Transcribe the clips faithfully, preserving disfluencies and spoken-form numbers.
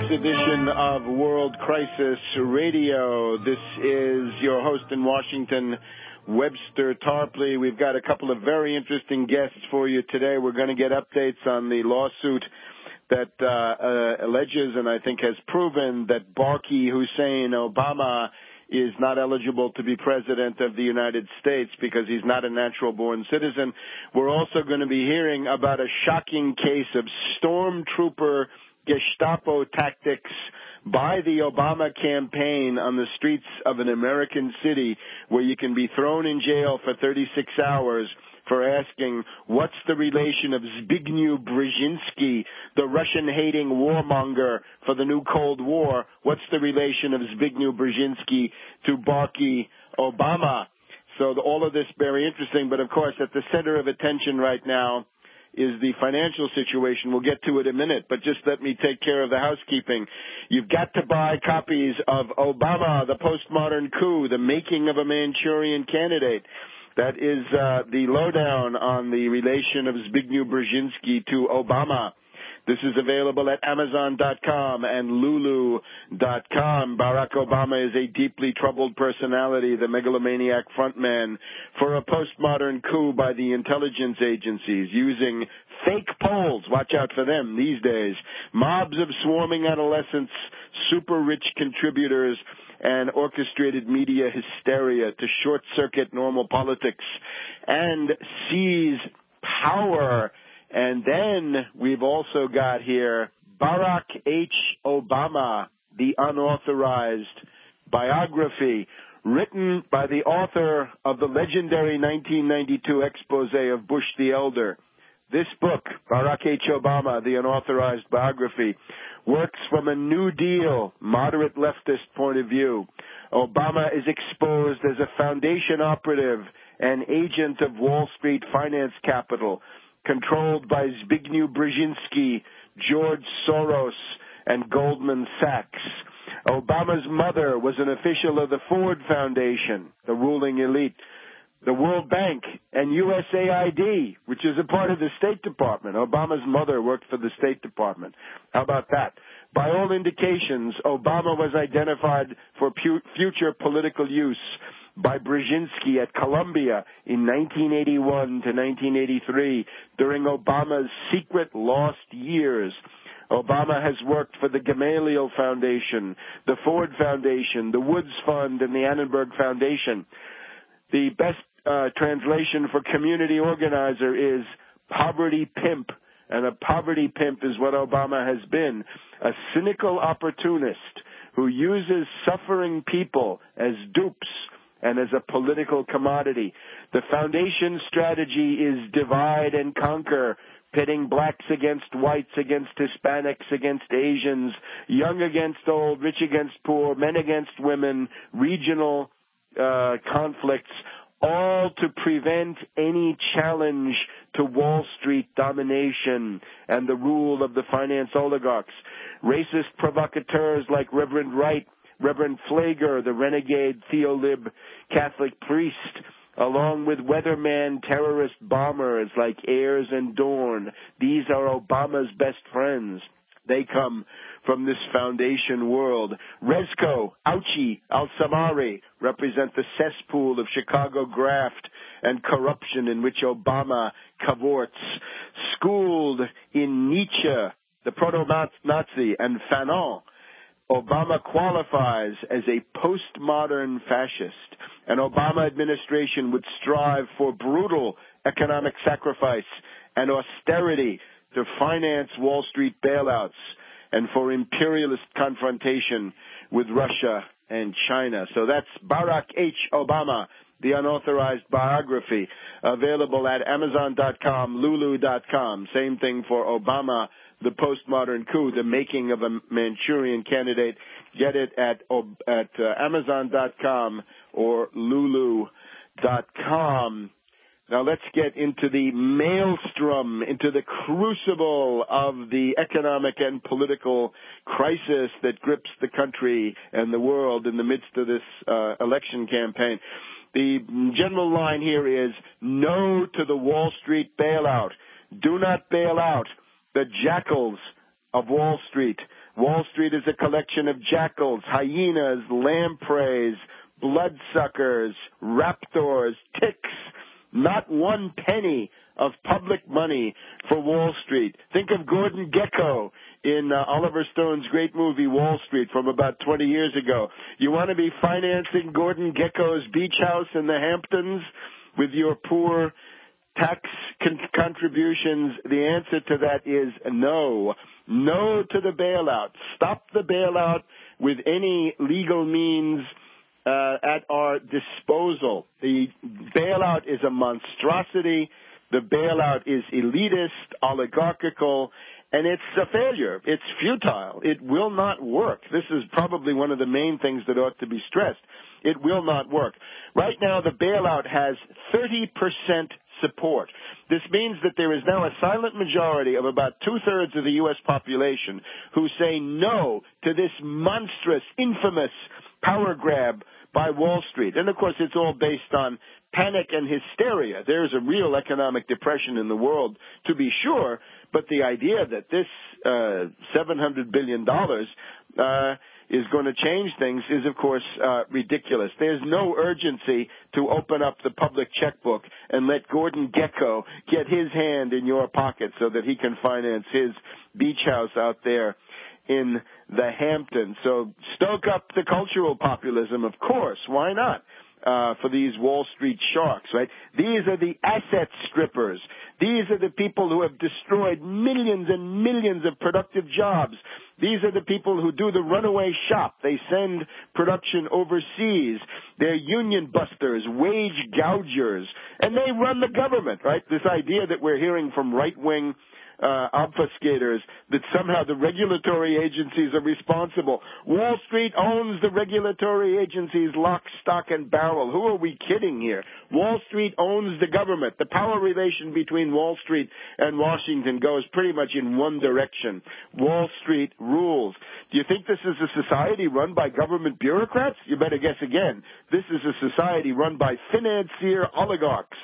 edition of World Crisis Radio. This is your host in Washington, Webster Tarpley. We've got a couple of very interesting guests for you today. We're going to get updates on the lawsuit that uh, uh, alleges and I think has proven that Barky Hussein Obama is not eligible to be president of the United States because he's not a natural-born citizen. We're also going to be hearing about a shocking case of stormtrooper Gestapo tactics by the Obama campaign on the streets of an American city where you can be thrown in jail for thirty-six hours for asking, what's the relation of Zbigniew Brzezinski, the Russian-hating warmonger for the new Cold War, what's the relation of Zbigniew Brzezinski to Barky Obama? So the, all of this very interesting, but of course at the center of attention right now is the financial situation. We'll get to it in a minute, but just let me take care of the housekeeping. You've got to buy copies of Obama, the Postmodern Coup, the Making of a Manchurian Candidate. That is uh, the lowdown on the relation of Zbigniew Brzezinski to Obama. This is available at Amazon dot com and Lulu dot com. Barack Obama is a deeply troubled personality, the megalomaniac frontman for a postmodern coup by the intelligence agencies using fake polls. Watch out for them these days. Mobs of swarming adolescents, super-rich contributors, and orchestrated media hysteria to short-circuit normal politics and seize power. And then we've also got here Barack H. Obama, the unauthorized biography, written by the author of the legendary nineteen ninety-two expose of Bush the Elder. This book, Barack H. Obama, the unauthorized biography, works from a New Deal, moderate leftist point of view. Obama is exposed as a foundation operative and agent of Wall Street finance capital, controlled by Zbigniew Brzezinski, George Soros, and Goldman Sachs. Obama's mother was an official of the Ford Foundation, the ruling elite, the World Bank, and U S A I D, which is a part of the State Department. Obama's mother worked for the State Department. How about that? By all indications, Obama was identified for pu- future political use by Brzezinski at Columbia in nineteen eighty-one to nineteen eighty-three during Obama's secret lost years. Obama has worked for the Gamaliel Foundation, the Ford Foundation, the Woods Fund, and the Annenberg Foundation. The best uh, translation for community organizer is poverty pimp, and a poverty pimp is what Obama has been, a cynical opportunist who uses suffering people as dupes and as a political commodity. The foundation strategy is divide and conquer, pitting blacks against whites, against Hispanics, against Asians, young against old, rich against poor, men against women, regional uh, conflicts, all to prevent any challenge to Wall Street domination and the rule of the finance oligarchs. Racist provocateurs like Reverend Wright, Reverend Flager, the renegade theolib Catholic priest, along with weatherman terrorist bombers like Ayers and Dorn. These are Obama's best friends. They come from this foundation world. Rezko, Auchi, Al-Samari represent the cesspool of Chicago graft and corruption in which Obama cavorts. Schooled in Nietzsche, the proto-Nazi, and Fanon, Obama qualifies as a postmodern fascist. An Obama administration would strive for brutal economic sacrifice and austerity to finance Wall Street bailouts and for imperialist confrontation with Russia and China. So that's Barack H. Obama, the unauthorized biography, available at Amazon dot com, Lulu dot com. Same thing for Obama, the Postmodern Coup, the Making of a Manchurian Candidate. Get it at at uh, Amazon dot com or Lulu dot com. Now let's get into the maelstrom, into the crucible of the economic and political crisis that grips the country and the world in the midst of this uh, election campaign. The general line here is no to the Wall Street bailout. Do not bail out the jackals of Wall Street. Wall Street is a collection of jackals, hyenas, lampreys, bloodsuckers, raptors, ticks. Not one penny of public money for Wall Street. Think of Gordon Gekko in uh, Oliver Stone's great movie Wall Street from about twenty years ago. You want to be financing Gordon Gekko's beach house in the Hamptons with your poor tax con- contributions? The answer to that is no. No to the bailout. Stop the bailout with any legal means uh, at our disposal. The bailout is a monstrosity. The bailout is elitist, oligarchical, and it's a failure. It's futile. It will not work. This is probably one of the main things that ought to be stressed. It will not work. Right now, the bailout has thirty percent support. This means that there is now a silent majority of about two-thirds of the U S population who say no to this monstrous, infamous power grab by Wall Street. And, of course, it's all based on panic and hysteria. There's a real economic depression in the world, to be sure, but the idea that this uh, seven hundred billion dollars uh, is going to change things is, of course, uh, ridiculous. There's no urgency to open up the public checkbook and let Gordon Gekko get his hand in your pocket so that he can finance his beach house out there in the Hamptons. So stoke up the cultural populism, of course. Why not? Uh, for these Wall Street sharks, right? These are the asset strippers. These are the people who have destroyed millions and millions of productive jobs. These are the people who do the runaway shop. They send production overseas. They're union busters, wage gougers, and they run the government, right? This idea that we're hearing from right-wing Uh, obfuscators that somehow the regulatory agencies are responsible. Wall Street owns the regulatory agencies lock, stock, and barrel. Who are we kidding here? Wall Street owns the government. The power relation between Wall Street and Washington goes pretty much in one direction. Wall Street rules. Do you think this is a society run by government bureaucrats? You better guess again. This is a society run by financier oligarchs.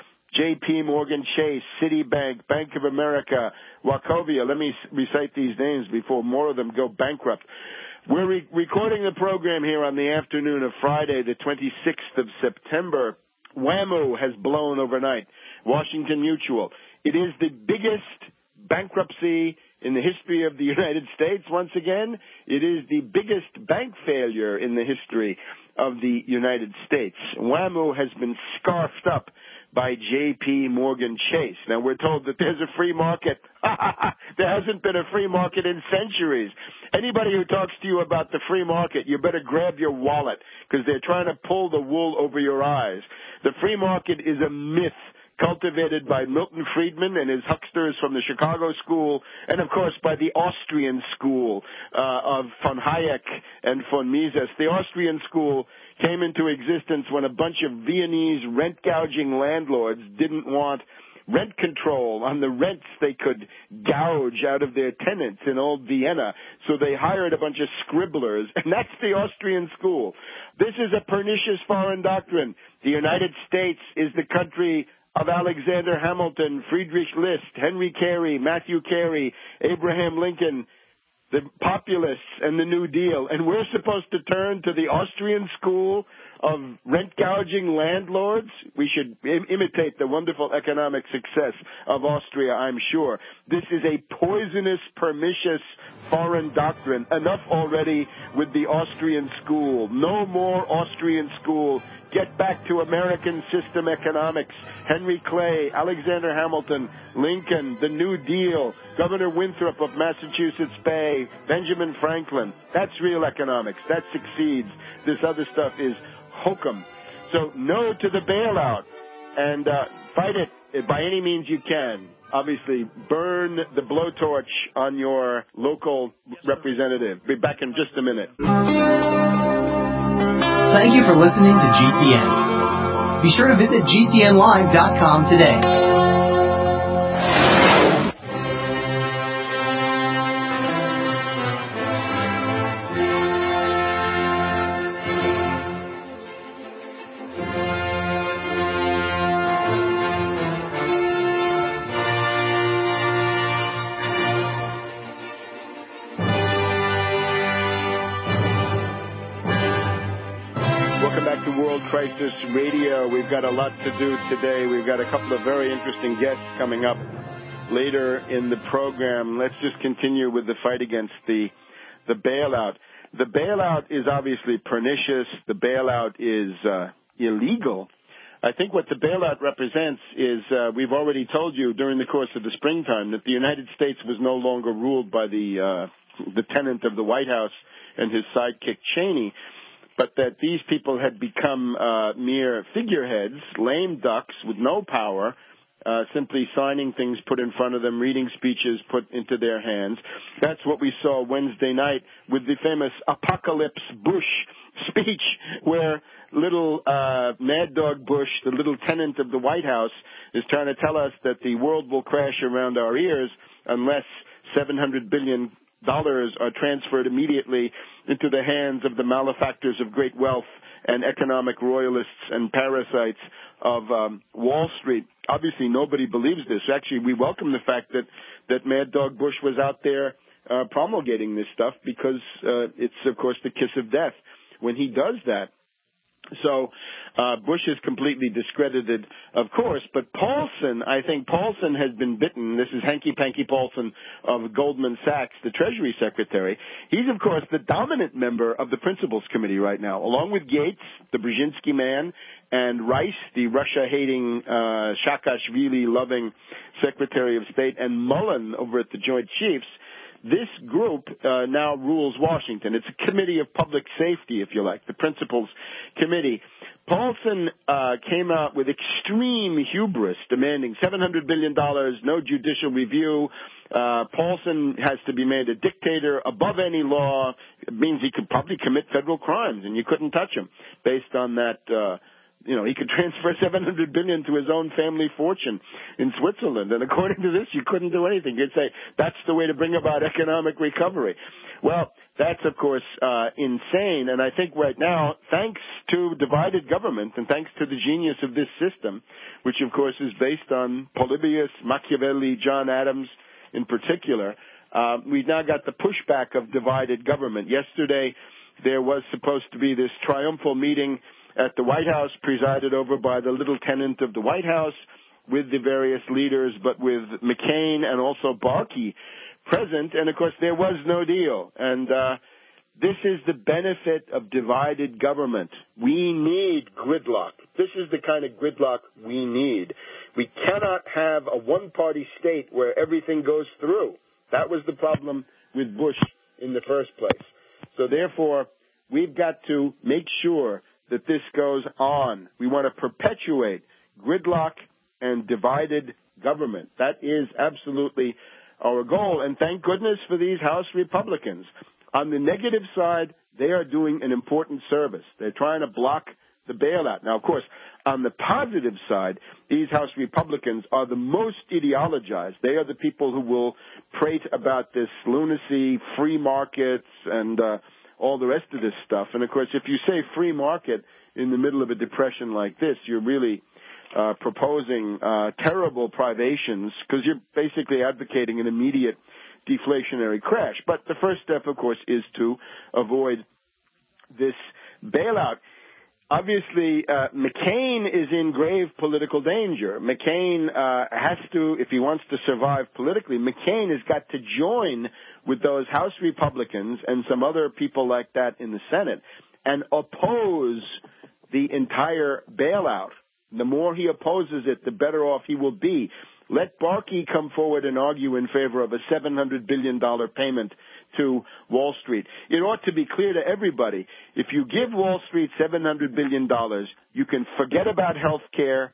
J P Morgan Chase, Citibank, Bank of America, Wachovia. Let me recite these names before more of them go bankrupt. We're re- recording the program here on the afternoon of Friday, the twenty-sixth of September. Whammo has blown overnight. Washington Mutual. It is the biggest bankruptcy in the history of the United States. Once again, it is the biggest bank failure in the history of the United States. Whammo has been scarfed up by J P Morgan Chase. Now, we're told that there's a free market. There hasn't been a free market in centuries. Anybody who talks to you about the free market, you better grab your wallet because they're trying to pull the wool over your eyes. The free market is a myth cultivated by Milton Friedman and his hucksters from the Chicago School, and, of course, by the Austrian School uh, of von Hayek and von Mises. The Austrian School came into existence when a bunch of Viennese rent-gouging landlords didn't want rent control on the rents they could gouge out of their tenants in old Vienna. So they hired a bunch of scribblers, and that's the Austrian School. This is a pernicious foreign doctrine. The United States is the country of Alexander Hamilton, Friedrich List, Henry Carey, Matthew Carey, Abraham Lincoln, the populists, and the New Deal. And we're supposed to turn to the Austrian school of rent-gouging landlords? We should im- imitate the wonderful economic success of Austria, I'm sure. This is a poisonous, pernicious foreign doctrine. Enough already with the Austrian school. No more Austrian school. Get back to American system economics. Henry Clay, Alexander Hamilton, Lincoln, the New Deal, Governor Winthrop of Massachusetts Bay, Benjamin Franklin. That's real economics. That succeeds. This other stuff is hokum. So no to the bailout, and uh, fight it by any means you can. Obviously, burn the blowtorch on your local representative. Be back in just a minute. Thank you for listening to G C N. Be sure to visit G C N live dot com today. World Crisis Radio. We've got a lot to do today. We've got a couple of very interesting guests coming up later in the program. Let's just continue with the fight against the the bailout. The bailout is obviously pernicious. The bailout is uh, illegal. I think what the bailout represents is uh, we've already told you during the course of the springtime that the United States was no longer ruled by the uh, the tenant of the White House and his sidekick Cheney, but that these people had become uh, mere figureheads, lame ducks with no power, uh, simply signing things put in front of them, reading speeches put into their hands. That's what we saw Wednesday night with the famous Apocalypse Bush speech, where little uh, Mad Dog Bush, the little tenant of the White House, is trying to tell us that the world will crash around our ears unless seven hundred billion dollars are transferred immediately into the hands of the malefactors of great wealth and economic royalists and parasites of um, Wall Street. Obviously, nobody believes this. Actually, we welcome the fact that, that Mad Dog Bush was out there uh, promulgating this stuff because uh, it's, of course, the kiss of death when he does that. So uh, Bush is completely discredited, of course, but Paulson, I think Paulson has been bitten. This is Hanky-Panky Paulson of Goldman Sachs, the Treasury Secretary. He's, of course, the dominant member of the Principals Committee right now, along with Gates, the Brzezinski man, and Rice, the Russia-hating, uh, Saakashvili-loving Secretary of State, and Mullen over at the Joint Chiefs. This group uh, now rules Washington. It's a committee of public safety, if you like, the Principals Committee. Paulson uh, came out with extreme hubris, demanding seven hundred billion dollars, no judicial review. Uh, Paulson has to be made a dictator above any law. It means he could probably commit federal crimes, and you couldn't touch him based on that. Uh, You know, he could transfer seven hundred billion dollars to his own family fortune in Switzerland. And according to this, you couldn't do anything. You'd say, that's the way to bring about economic recovery. Well, that's, of course, uh, insane. And I think right now, thanks to divided government and thanks to the genius of this system, which, of course, is based on Polybius, Machiavelli, John Adams in particular, uh, we've now got the pushback of divided government. Yesterday, there was supposed to be this triumphal meeting at the White House, presided over by the little tenant of the White House with the various leaders, but with McCain and also Barkey present. And, of course, there was no deal. And uh, this is the benefit of divided government. We need gridlock. This is the kind of gridlock we need. We cannot have a one-party state where everything goes through. That was the problem with Bush in the first place. So, therefore, we've got to make sure that this goes on. We want to perpetuate gridlock and divided government. That is absolutely our goal, and thank goodness for these House Republicans. On the negative side, they are doing an important service. They're trying to block the bailout. Now, of course, on the positive side, these House Republicans are the most ideologized. They are the people who will prate about this lunacy, free markets, and uh, all the rest of this stuff. And, of course, if you say free market in the middle of a depression like this, you're really uh, proposing uh, terrible privations because you're basically advocating an immediate deflationary crash. But the first step, of course, is to avoid this bailout. Obviously, uh, McCain is in grave political danger. McCain uh, has to, if he wants to survive politically, McCain has got to join with those House Republicans and some other people like that in the Senate and oppose the entire bailout. The more he opposes it, the better off he will be. Let Barkey come forward and argue in favor of a seven hundred billion dollars payment to Wall Street. It ought to be clear to everybody, if you give Wall Street seven hundred billion dollars, you can forget about health care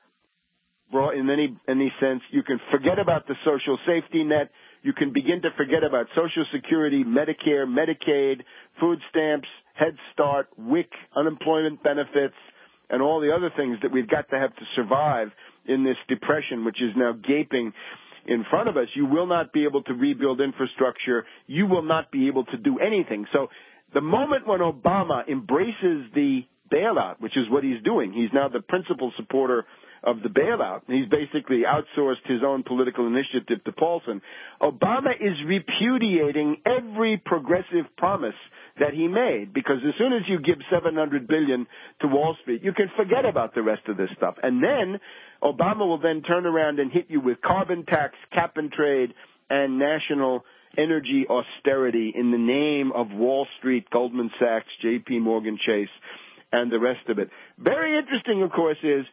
in any, any sense. You can forget about the social safety net. You can begin to forget about Social Security, Medicare, Medicaid, food stamps, Head Start, W I C, unemployment benefits, and all the other things that we've got to have to survive in this depression, which is now gaping in front of us. You will not be able to rebuild infrastructure. You will not be able to do anything. So the moment when Obama embraces the bailout, which is what he's doing. He's now the principal supporter of the bailout. He's basically outsourced his own political initiative to Paulson. Obama is repudiating every progressive promise that he made, because as soon as you give seven hundred billion dollars to Wall Street, you can forget about the rest of this stuff. And then Obama will then turn around and hit you with carbon tax, cap and trade, and national energy austerity in the name of Wall Street, Goldman Sachs, J P Morgan Chase, and the rest of it. Very interesting, of course, is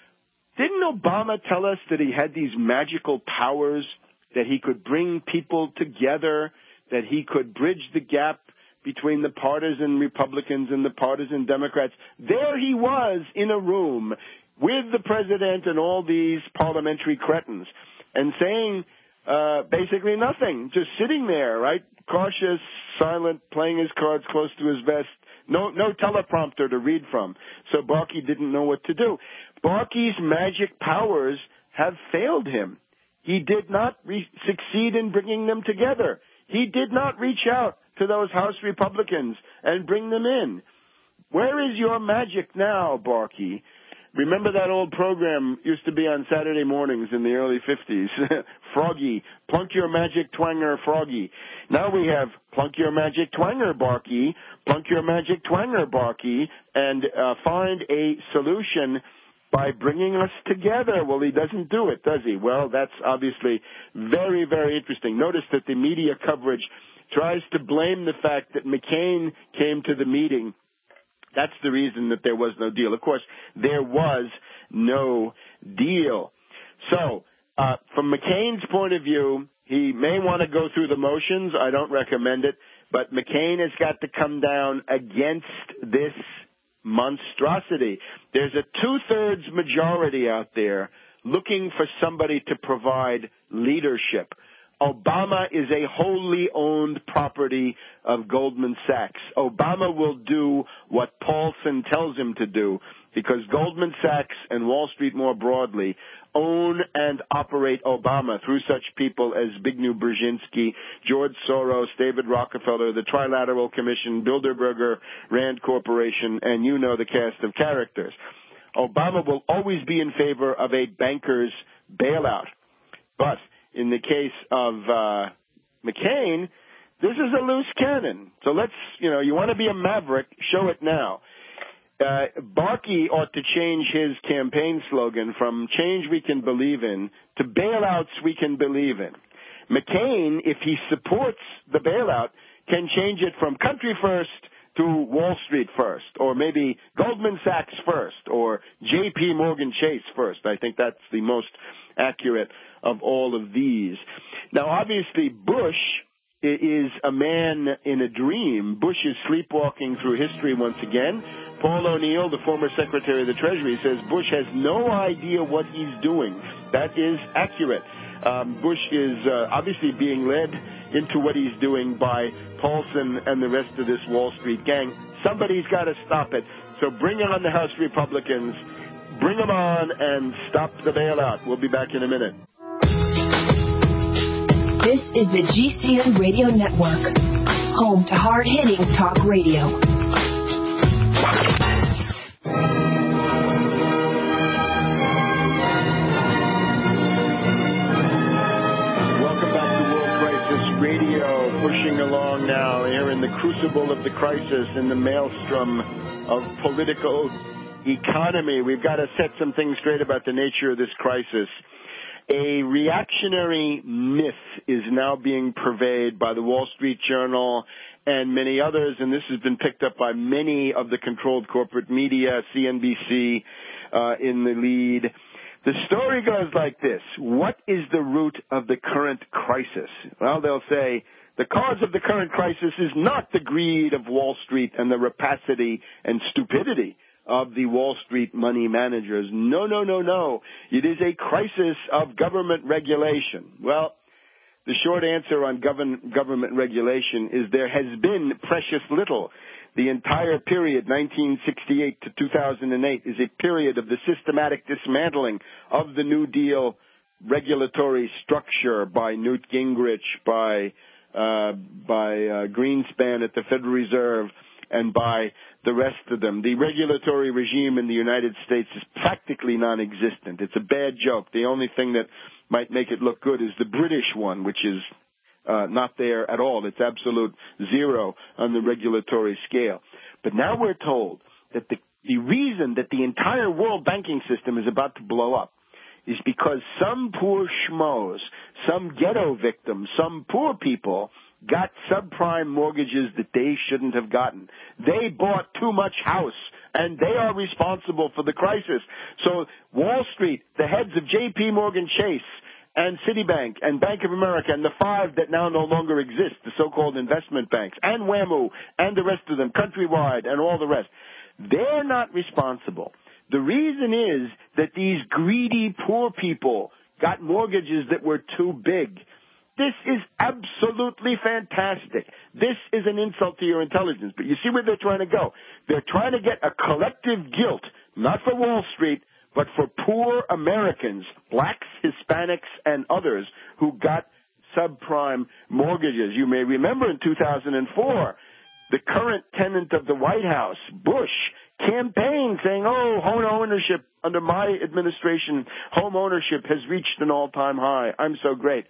didn't Obama tell us that he had these magical powers, that he could bring people together, that he could bridge the gap between the partisan Republicans and the partisan Democrats? There he was in a room with the president and all these parliamentary cretins and saying uh, basically nothing, just sitting there, right, cautious, silent, playing his cards close to his vest. No, no teleprompter to read from. So Barkey didn't know what to do. Barkey's magic powers have failed him. He did not re- succeed in bringing them together. He did not reach out to those House Republicans and bring them in. Where is your magic now, Barkey? Remember that old program used to be on Saturday mornings in the early fifties? Froggy, plunk your magic twanger, Froggy. Now we have plunk your magic twanger, Barkey, plunk your magic twanger, Barkey, and uh, find a solution by bringing us together. Well, he doesn't do it, does he? Well, that's obviously very, very interesting. Notice that the media coverage tries to blame the fact that McCain came to the meeting. That's the reason that there was no deal. Of course, there was no deal. So, uh, from McCain's point of view, he may want to go through the motions. I don't recommend it. But McCain has got to come down against this monstrosity. There's a two-thirds majority out there looking for somebody to provide leadership. Obama is a wholly owned property of Goldman Sachs. Obama will do what Paulson tells him to do because Goldman Sachs and Wall Street more broadly own and operate Obama through such people as Zbigniew Brzezinski, George Soros, David Rockefeller, the Trilateral Commission, Bilderberger, Rand Corporation, and you know the cast of characters. Obama will always be in favor of a banker's bailout. But in the case of uh, McCain, this is a loose cannon. So let's, you know, you want to be a maverick, show it now. Uh, Barkey ought to change his campaign slogan from change we can believe in to bailouts we can believe in. McCain, if he supports the bailout, can change it from country first to Wall Street first, or maybe Goldman Sachs first, or J P Morgan Chase first. I think that's the most accurate of all of these. Now, obviously, Bush is a man in a dream. Bush is sleepwalking through history once again. Paul O'Neill, the former Secretary of the Treasury, says Bush has no idea what he's doing. That is accurate. Um, Bush is uh, obviously being led into what he's doing by Paulson and the rest of this Wall Street gang. Somebody's got to stop it. So bring on the House Republicans. Bring them on and stop the bailout. We'll be back in a minute. This is the G C N Radio Network, home to hard-hitting talk radio. Welcome back to World Crisis Radio, pushing along now here in the crucible of the crisis, in the maelstrom of political economy. We've got to set some things straight about the nature of this crisis. A reactionary myth is now being purveyed by the Wall Street Journal and many others, and this has been picked up by many of the controlled corporate media, C N B C uh, in the lead. The story goes like this. What is the root of the current crisis? Well, they'll say the cause of the current crisis is not the greed of Wall Street and the rapacity and stupidity of the Wall Street money managers. No, no, no, no. It is a crisis of government regulation. Well, the short answer on govern, government regulation is there has been precious little. The entire period, nineteen sixty-eight to two thousand eight, is a period of the systematic dismantling of the New Deal regulatory structure by Newt Gingrich, by, uh, by uh, Greenspan at the Federal Reserve, and by the rest of them. The regulatory regime in the United States is practically non-existent. It's a bad joke. The only thing that might make it look good is the British one, which is uh, not there at all. It's absolute zero on the regulatory scale. But now we're told that the, the reason that the entire world banking system is about to blow up is because some poor schmoes, some ghetto victims, some poor people got subprime mortgages that they shouldn't have gotten. They bought too much house, and they are responsible for the crisis. So Wall Street, the heads of J P Morgan Chase and Citibank and Bank of America and the five that now no longer exist, the so-called investment banks, and WAMU and the rest of them, Countrywide and all the rest, they're not responsible. The reason is that these greedy poor people got mortgages that were too big. This is absolutely fantastic. This is an insult to your intelligence. But you see where they're trying to go. They're trying to get a collective guilt, not for Wall Street, but for poor Americans, blacks, Hispanics, and others who got subprime mortgages. You may remember in two thousand four, the current tenant of the White House, Bush, campaigned saying, oh, home ownership under my administration, home ownership has reached an all-time high. I'm so great.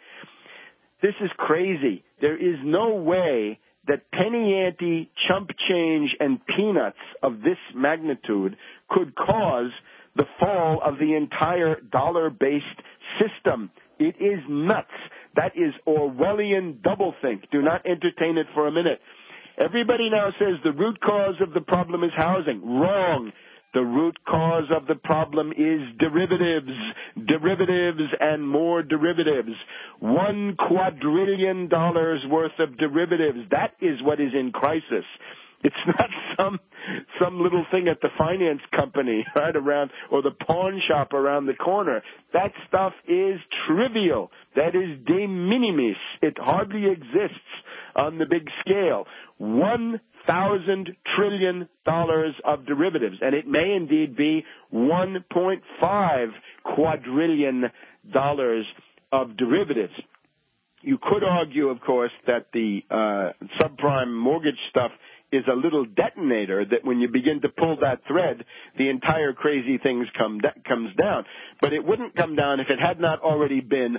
This is crazy. There is no way that penny ante, chump change, and peanuts of this magnitude could cause the fall of the entire dollar-based system. It is nuts. That is Orwellian doublethink. Do not entertain it for a minute. Everybody now says the root cause of the problem is housing. Wrong. The root cause of the problem is derivatives, derivatives, and more derivatives. One quadrillion dollars worth of derivatives. That is what is in crisis. It's not some some little thing at the finance company right around or the pawn shop around the corner. That stuff is trivial. That is de minimis. It hardly exists on the big scale. One thousand trillion dollars of derivatives, and it may indeed be one point five quadrillion dollars of derivatives. You could argue, of course, that the uh, subprime mortgage stuff is a little detonator that when you begin to pull that thread, the entire crazy thing come da- comes down. But it wouldn't come down if it had not already been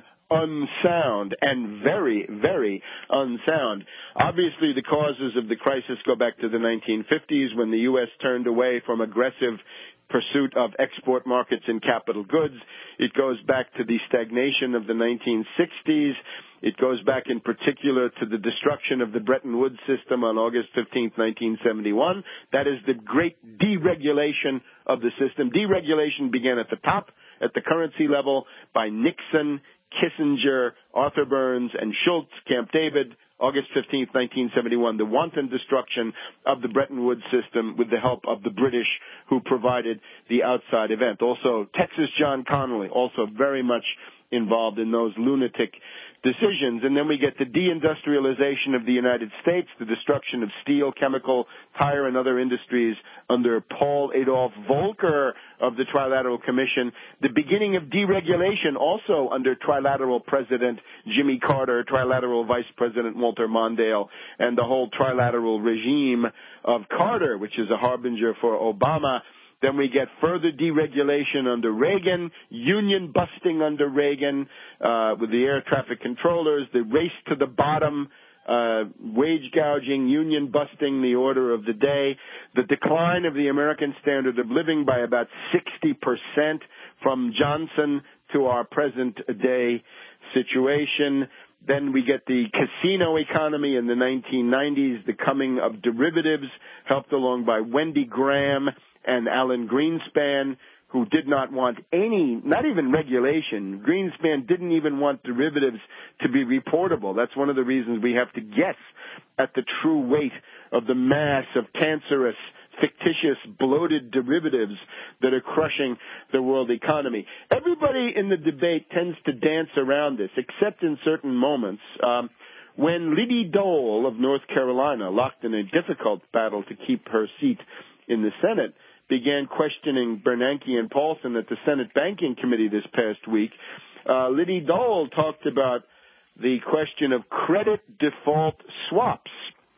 unsound and very, very unsound. Obviously, the causes of the crisis go back to the nineteen fifties when the U S turned away from aggressive pursuit of export markets and capital goods. It goes back to the stagnation of the nineteen sixties. It goes back in particular to the destruction of the Bretton Woods system on August fifteenth, nineteen seventy-one. That is the great deregulation of the system. Deregulation began at the top, at the currency level, by Nixon, Kissinger, Arthur Burns, and Schultz, Camp David, August fifteenth, nineteen seventy-one, the wanton destruction of the Bretton Woods system with the help of the British who provided the outside event. Also, Texas John Connally, also very much involved in those lunatic decisions. And then we get the deindustrialization of the United States, the destruction of steel, chemical, tire, and other industries under Paul Adolph Volcker of the Trilateral Commission, the beginning of deregulation also under Trilateral President Jimmy Carter, Trilateral Vice President Walter Mondale, and the whole Trilateral regime of Carter, which is a harbinger for Obama. Then we get further deregulation under Reagan, union busting under Reagan uh, with the air traffic controllers, the race to the bottom, uh, wage gouging, union busting, the order of the day, the decline of the American standard of living by about sixty percent from Johnson to our present day situation. Then we get the casino economy in the nineteen nineties, the coming of derivatives, helped along by Wendy Graham and Alan Greenspan, who did not want any, not even regulation. Greenspan didn't even want derivatives to be reportable. That's one of the reasons we have to guess at the true weight of the mass of cancerous, fictitious, bloated derivatives that are crushing the world economy. Everybody in the debate tends to dance around this, except in certain moments. Um, when Liddy Dole of North Carolina, locked in a difficult battle to keep her seat in the Senate, began questioning Bernanke and Paulson at the Senate Banking Committee this past week, uh, Liddy Dole talked about the question of credit default swaps.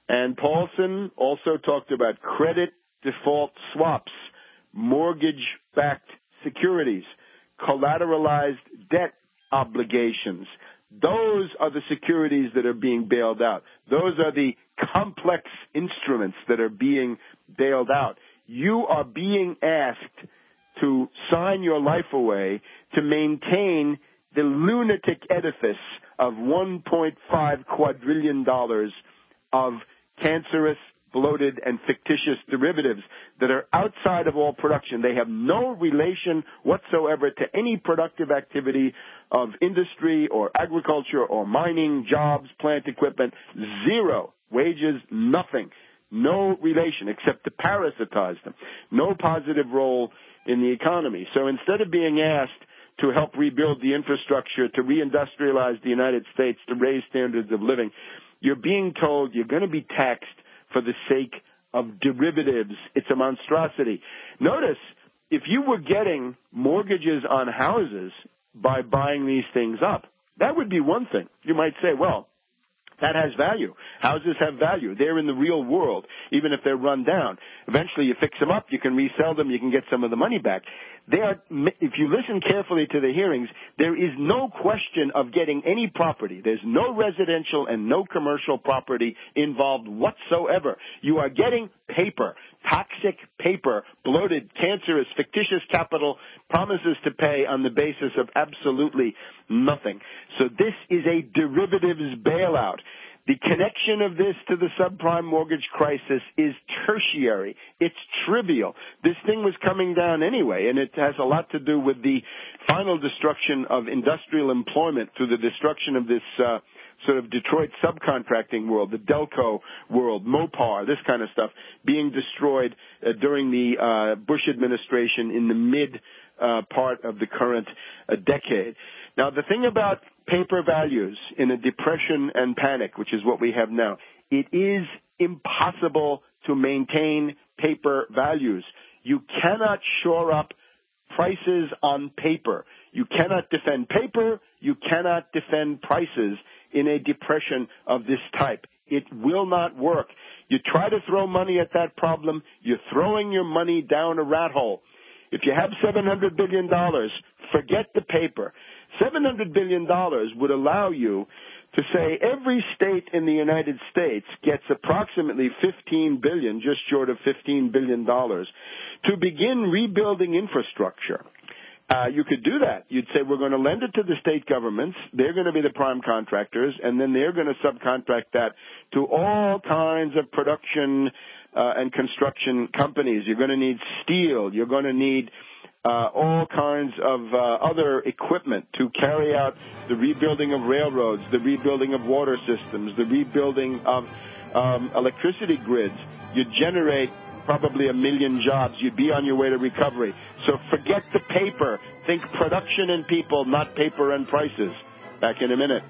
And Paulson also talked about credit default swaps, mortgage-backed securities, collateralized debt obligations. Those are the securities that are being bailed out. Those are the complex instruments that are being bailed out. You are being asked to sign your life away to maintain the lunatic edifice of one point five quadrillion dollars of cancerous, bloated, and fictitious derivatives that are outside of all production. They have no relation whatsoever to any productive activity of industry or agriculture or mining, jobs, plant equipment. Zero. Wages, nothing. No relation except to parasitize them. No positive role in the economy. So instead of being asked to help rebuild the infrastructure, to reindustrialize the United States, to raise standards of living, you're being told you're going to be taxed for the sake of derivatives. It's a monstrosity. Notice, if you were getting mortgages on houses by buying these things up, that would be one thing. You might say, well, that has value. Houses have value. They're in the real world, even if they're run down. Eventually you fix them up, you can resell them, you can get some of the money back. They are, if you listen carefully to the hearings, there is no question of getting any property. There's no residential and no commercial property involved whatsoever. You are getting paper, toxic paper, bloated, cancerous, fictitious capital, promises to pay on the basis of absolutely nothing. So this is a derivatives bailout. The connection of this to the subprime mortgage crisis is tertiary. It's trivial. This thing was coming down anyway, and it has a lot to do with the final destruction of industrial employment through the destruction of this uh, sort of Detroit subcontracting world, the Delco world, Mopar, this kind of stuff, being destroyed uh, during the uh, Bush administration in the mid uh, part of the current uh, decade. Now, the thing about paper values in a depression and panic, which is what we have now, it is impossible to maintain paper values. You cannot shore up prices on paper. You cannot defend paper. You cannot defend prices in a depression of this type. It will not work. You try to throw money at that problem, you're throwing your money down a rat hole. If you have seven hundred billion dollars, forget the paper. seven hundred billion dollars would allow you to say every state in the United States gets approximately fifteen billion dollars, just short of fifteen billion dollars, to begin rebuilding infrastructure. Uh, you could do that. You'd say we're going to lend it to the state governments. They're going to be the prime contractors, and then they're going to subcontract that to all kinds of production uh, and construction companies. You're going to need steel. You're going to need uh, all kinds of uh, other equipment to carry out the rebuilding of railroads, the rebuilding of water systems, the rebuilding of um, electricity grids. You generate probably a million jobs. You'd be on your way to recovery. So forget the paper. Think production and people, not paper and prices. Back in a minute.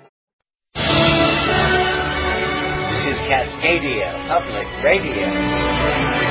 This is Cascadia Public Radio.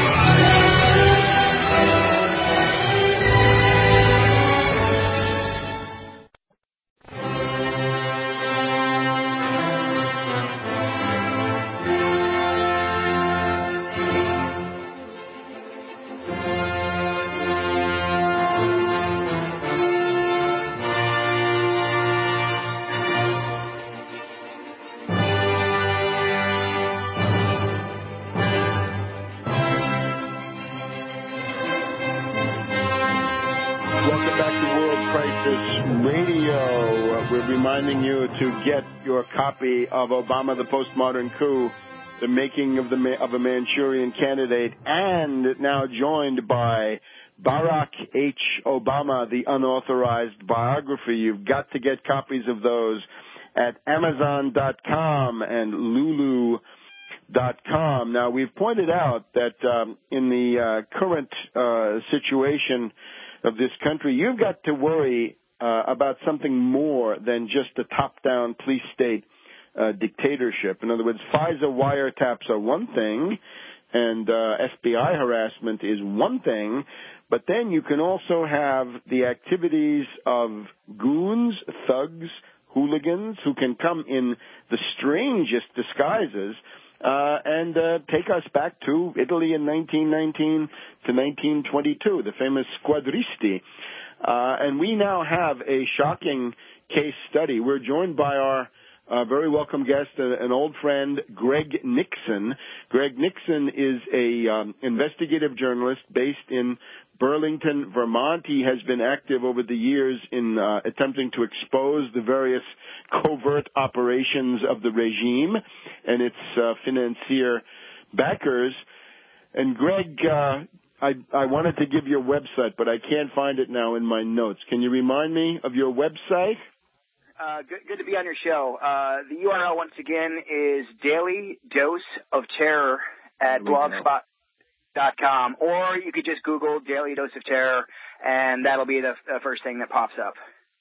Reminding you to get your copy of Obama, the Postmodern Coup, The Making of, the, of a Manchurian Candidate, and now joined by Barack H. Obama, the Unauthorized Biography. You've got to get copies of those at Amazon dot com and Lulu dot com. Now, we've pointed out that um, in the uh, current uh, situation of this country, you've got to worry Uh, about something more than just a top-down police state uh, dictatorship. In other words, FISA wiretaps are one thing, and uh, F B I harassment is one thing, but then you can also have the activities of goons, thugs, hooligans who can come in the strangest disguises uh, and uh, take us back to Italy in nineteen nineteen to nineteen twenty-two, the famous Squadristi. Uh, and we now have a shocking case study. We're joined by our uh, very welcome guest, uh, an old friend, Greg Nixon. Greg Nixon is a um, investigative journalist based in Burlington, Vermont. He has been active over the years in uh, attempting to expose the various covert operations of the regime and its uh, financier backers. And Greg, uh, I, I wanted to give your website, but I can't find it now in my notes. Can you remind me of your website? Uh, good, good to be on your show. Uh, the U R L, once again, is Daily Dose of Terror at blogspot dot com, or you could just Google Daily Dose of Terror, and that'll be the, the first thing that pops up.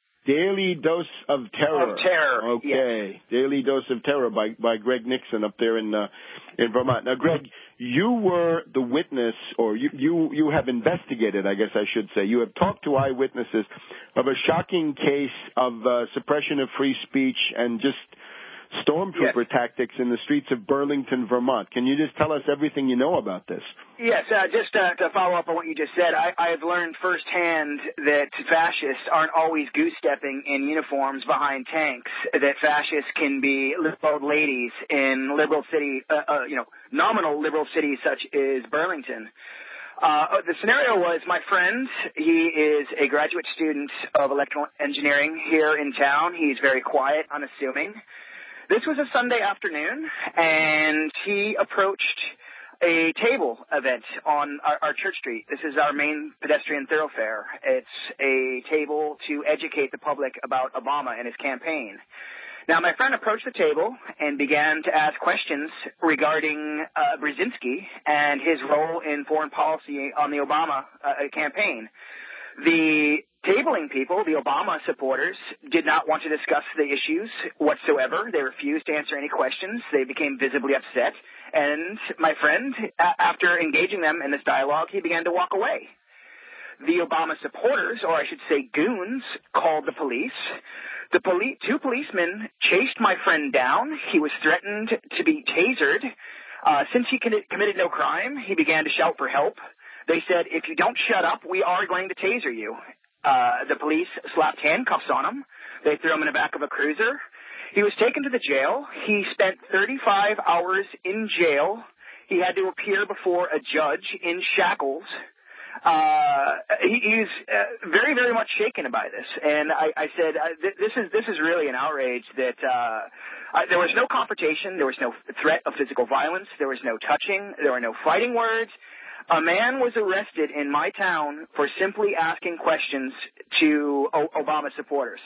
Daily Dose of Terror. Of Terror. Okay. Yes. Daily Dose of Terror by by Greg Nixon up there in uh, in Vermont. Now, Greg, you were the witness, or you, you you have investigated, I guess I should say. You have talked to eyewitnesses of a shocking case of uh, suppression of free speech and just stormtrooper yes. tactics in the streets of Burlington, Vermont. Can you just tell us everything you know about this? Yes, uh, just uh, to follow up on what you just said, I, I've learned firsthand that fascists aren't always goose-stepping in uniforms behind tanks, that fascists can be little old ladies in liberal city, uh, uh, you know, nominal liberal cities such as Burlington. Uh, the scenario was my friend, he is a graduate student of electrical engineering here in town. He's very quiet, unassuming. This was a Sunday afternoon, and he approached a table event on our, our Church Street. This is our main pedestrian thoroughfare. It's a table to educate the public about Obama and his campaign. Now, my friend approached the table and began to ask questions regarding uh, Brzezinski and his role in foreign policy on the Obama uh, campaign. The tabling people, the Obama supporters, did not want to discuss the issues whatsoever. They refused to answer any questions. They became visibly upset. And my friend, a- after engaging them in this dialogue, he began to walk away. The Obama supporters, or I should say goons, called the police. The poli- two policemen chased my friend down. He was threatened to be tasered. Uh, since he con- committed no crime, he began to shout for help. They said, if you don't shut up, we are going to taser you. Uh, the police slapped handcuffs on him. They threw him in the back of a cruiser. He was taken to the jail. He spent thirty-five hours in jail. He had to appear before a judge in shackles. Uh, he, he's uh, very, very much shaken by this. And I, I said, uh, th- this is this is really an outrage that uh, uh, there was no confrontation. There was no threat of physical violence. There was no touching. There were no fighting words. A man was arrested in my town for simply asking questions to o- Obama supporters.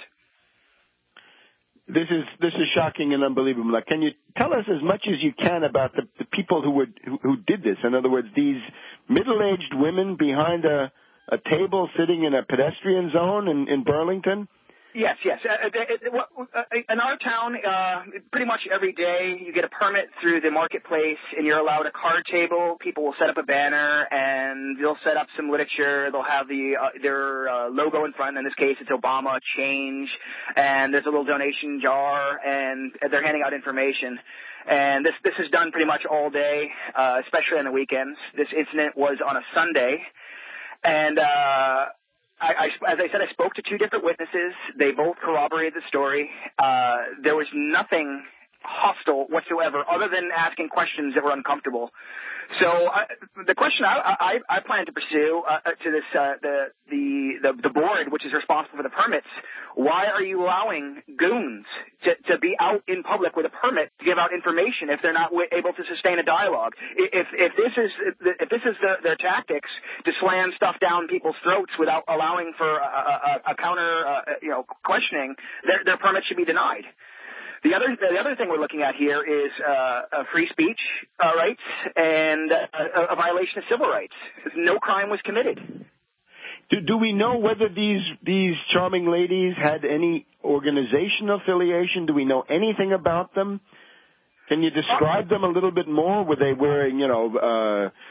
This is this is shocking and unbelievable. Like, can you tell us as much as you can about the, the people who would who, who did this? In other words, these middle-aged women behind a, a table sitting in a pedestrian zone in, in Burlington? Yes, yes. Uh, uh, uh, in our town, uh, pretty much every day you get a permit through the marketplace and you're allowed a card table. People will set up a banner and they'll set up some literature. They'll have the uh, their uh, logo in front. In this case, it's Obama, change, and there's a little donation jar, and they're handing out information. And this this is done pretty much all day, uh, especially on the weekends. This incident was on a Sunday, and uh I, I, as I said, I spoke to two different witnesses. They both corroborated the story. Uh, there was nothing hostile whatsoever other than asking questions that were uncomfortable. So I, the question I, I, I plan to pursue uh, to this uh, the, the the the board, which is responsible for the permits, why are you allowing goons to, to be out in public with a permit to give out information if they're not w- able to sustain a dialogue? If if this is if this is the, their tactics to slam stuff down people's throats without allowing for a, a, a counter uh, you know questioning, their their permit should be denied. The other, the other thing we're looking at here is uh, a free speech uh, rights and uh, a violation of civil rights. No crime was committed. Do, do we know whether these these charming ladies had any organizational affiliation? Do we know anything about them? Can you describe them a little bit more? Were they wearing, you know, uh,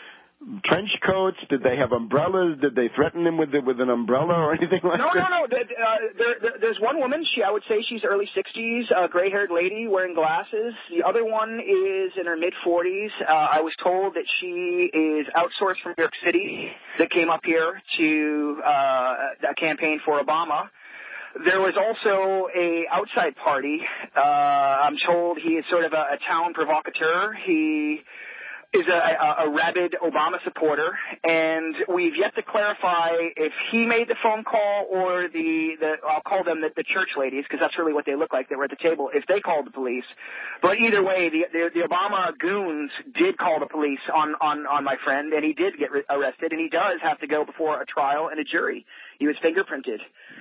trench coats? Did they have umbrellas? Did they threaten him with the, with an umbrella or anything like no, that? No, no, no. Uh, there, there, there's one woman. She, I would say she's early sixties, a gray-haired lady wearing glasses. The other one is in her mid-forties. Uh, I was told that she is outsourced from New York City that came up here to uh, a campaign for Obama. There was also a outside party. Uh, I'm told he is sort of a, a town provocateur. He is a, a, a rabid Obama supporter, and we've yet to clarify if he made the phone call or the, the I'll call them the, the church ladies, because that's really what they look like. They were at the table, if they called the police. But either way, the, the, the Obama goons did call the police on, on, on my friend, and he did get re- arrested, and he does have to go before a trial and a jury. He was fingerprinted.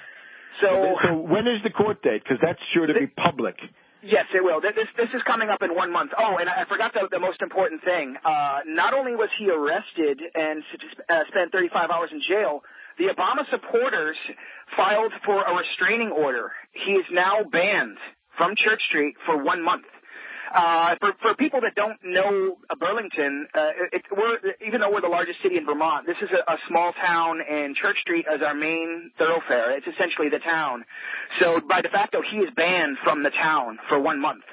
So, so when is the court date? Because that's sure to be public. Yes, it will. This this is coming up in one month. Oh, and I forgot the, the most important thing. Uh, not only was he arrested and uh, spent thirty-five hours in jail, the Obama supporters filed for a restraining order. He is now banned from Church Street for one month. Uh, for, for people that don't know Burlington, uh, it, we're, even though we're the largest city in Vermont, this is a, a small town, and Church Street is our main thoroughfare. It's essentially the town. So by de facto, he is banned from the town for one month.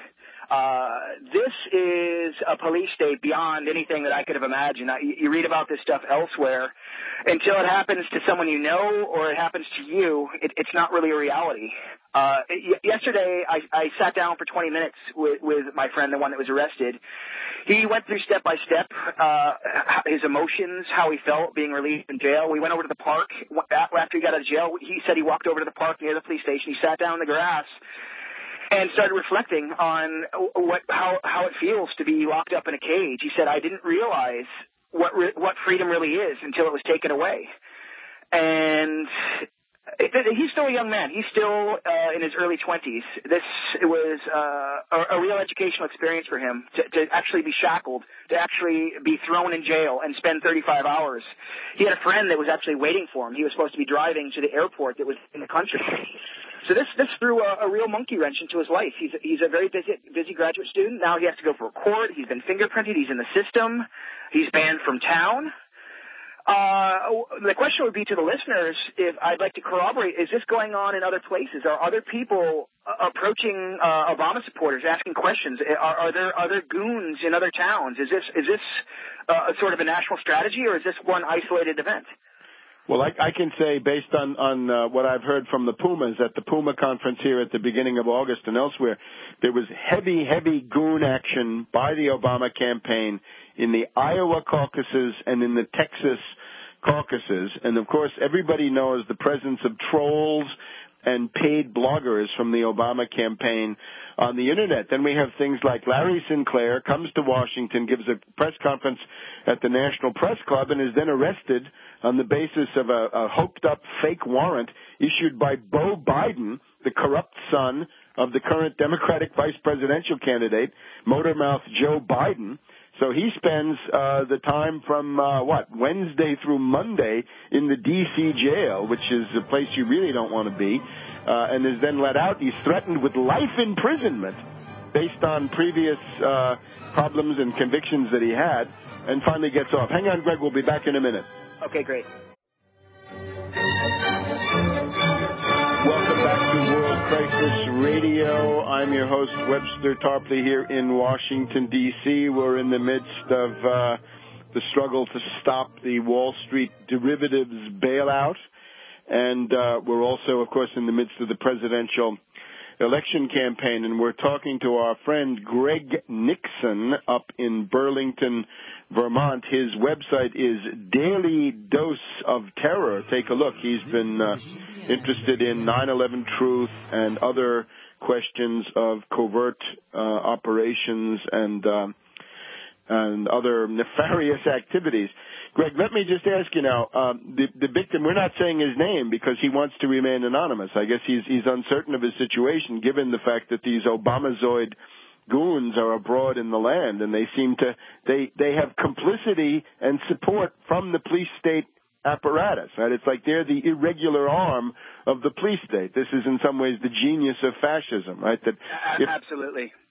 Uh, this is a police state beyond anything that I could have imagined. I, you read about this stuff elsewhere. Until it happens to someone you know or it happens to you, it, it's not really a reality. Uh, y- yesterday, I, I sat down for twenty minutes with, with my friend, the one that was arrested. He went through step by step, uh, his emotions, how he felt being released in jail. We went over to the park. After he got out of jail, he said he walked over to the park near the police station. He sat down in the grass and started reflecting on what how how it feels to be locked up in a cage. He said, I didn't realize what re- what freedom really is until it was taken away. And it, it, he's still a young man. He's still uh, in his early twenties. This was uh, a, a real educational experience for him to, to actually be shackled, to actually be thrown in jail and spend thirty-five hours. He had a friend that was actually waiting for him. He was supposed to be driving to the airport that was in the country. So this this threw a, a real monkey wrench into his life. He's he's a very busy busy graduate student. Now he has to go for a court. He's been fingerprinted. He's in the system. He's banned from town. Uh, the question would be to the listeners, if I'd like to corroborate, is this going on in other places? Are other people approaching uh, Obama supporters, asking questions? Are, are there other goons in other towns? Is this is this uh, sort of a national strategy, or is this one isolated event? Well, I, I can say, based on, on uh, what I've heard from the Pumas at the Puma conference here at the beginning of August and elsewhere, there was heavy, heavy goon action by the Obama campaign in the Iowa caucuses and in the Texas caucuses. And, of course, everybody knows the presence of trolls and paid bloggers from the Obama campaign on the Internet. Then we have things like Larry Sinclair comes to Washington, gives a press conference at the National Press Club, and is then arrested on the basis of a, a hoped-up fake warrant issued by Beau Biden, the corrupt son of the current Democratic vice presidential candidate, Motormouth Joe Biden. So he spends uh, the time from, uh, what, Wednesday through Monday in the D C jail, which is a place you really don't want to be, uh, and is then let out. He's threatened with life imprisonment based on previous uh, problems and convictions that he had, and finally gets off. Hang on, Greg. We'll be back in a minute. Okay, great. Welcome back to World Crisis Radio. I'm your host, Webster Tarpley, here in Washington, D C We're in the midst of uh, the struggle to stop the Wall Street derivatives bailout. And uh, we're also, of course, in the midst of the presidential election campaign. And we're talking to our friend Greg Nixon up in Burlington, Vermont. His website is Daily Dose of Terror. Take a look. He's been uh, interested in nine eleven truth and other questions of covert uh, operations and uh, and other nefarious activities. Greg, let me just ask you now, um, the, the victim, we're not saying his name because he wants to remain anonymous. I guess he's, he's uncertain of his situation given the fact that these Obamazoid goons are abroad in the land, and they seem to, they, they have complicity and support from the police state apparatus, right? It's like they're the irregular arm of the police state. This is in some ways the genius of fascism, right? That if, Absolutely.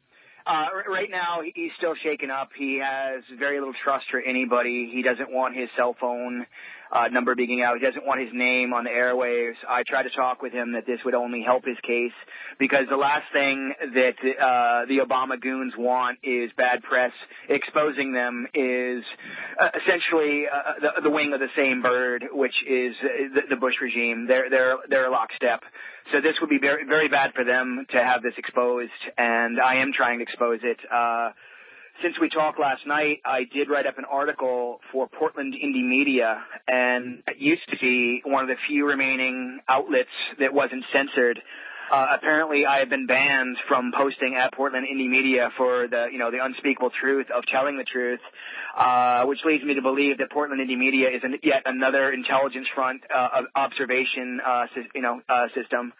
Uh, right now, he's still shaken up. He has very little trust for anybody. He doesn't want his cell phone uh, number being out. He doesn't want his name on the airwaves. I tried to talk with him that this would only help his case, because the last thing that uh, the Obama goons want is bad press. Exposing them is uh, essentially uh, the, the wing of the same bird, which is the, the Bush regime. They're they're they're lockstep. So this would be very, very bad for them to have this exposed, and I am trying to expose it. Uh, since we talked last night, I did write up an article for Portland Indie Media, and it used to be one of the few remaining outlets that wasn't censored. Uh, apparently, I have been banned from posting at Portland Indie Media for the, you know, the unspeakable truth of telling the truth, uh, which leads me to believe that Portland Indie Media is an, yet another intelligence front uh, observation, uh, you know, uh, system.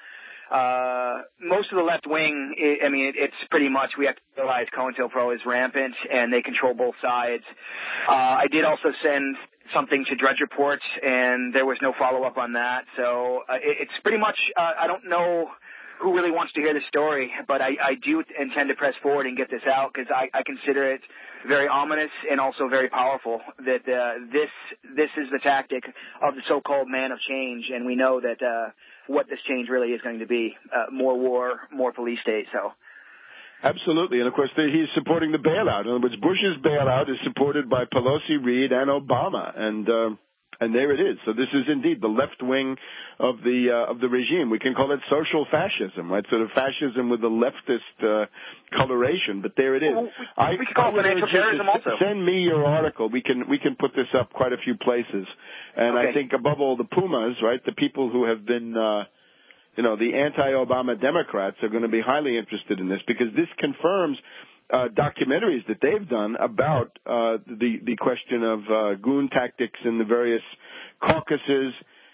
Uh, most of the left wing, I, I mean, it, it's pretty much, we have to realize COINTELPRO is rampant and they control both sides. Uh, I did also send something to Drudge Report, and there was no follow-up on that. So uh, it, it's pretty much, uh, I don't know who really wants to hear the story, but I, I do intend to press forward and get this out, because I, I consider it very ominous and also very powerful that uh, this this is the tactic of the so-called man of change, and we know that uh, what this change really is going to be, uh, more war, more police state. So. Absolutely, and of course he's supporting the bailout. In other words, Bush's bailout is supported by Pelosi, Reid, and Obama, and uh, and there it is. So this is indeed the left wing of the uh, of the regime. We can call it social fascism, right? Sort of fascism with the leftist uh, coloration. But there it is. Well, we, I, we can call it financial terrorism also. Send me your article. We can we can put this up quite a few places. And okay. I think above all the Pumas, right, the people who have been. Uh, You know, the anti-Obama Democrats are going to be highly interested in this, because this confirms uh, documentaries that they've done about uh, the the question of uh, goon tactics in the various caucuses,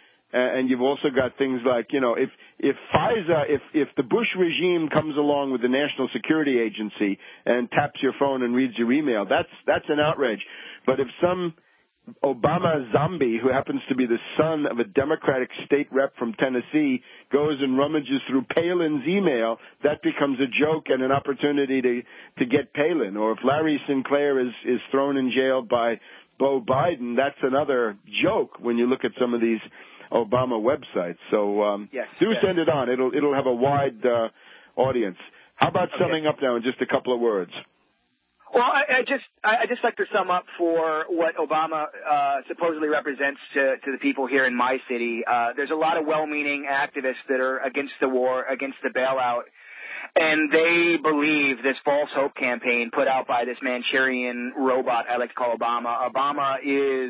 and you've also got things like, you know, if if FISA, if if the Bush regime comes along with the National Security Agency and taps your phone and reads your email, that's that's an outrage. But if some Obama zombie, who happens to be the son of a Democratic state rep from Tennessee, goes and rummages through Palin's email, that becomes a joke and an opportunity to to get Palin. Or if Larry Sinclair is is thrown in jail by Beau Biden, that's another joke when you look at some of these Obama websites. So um, yes, do yes. send it on. It'll it'll have a wide uh, audience. How about okay. summing up now in just a couple of words? Well, I, I just I just like to sum up for what Obama uh, supposedly represents to, to the people here in my city. Uh, there's a lot of well-meaning activists that are against the war, against the bailout, and they believe this false hope campaign put out by this Manchurian robot I like to call Obama. Obama is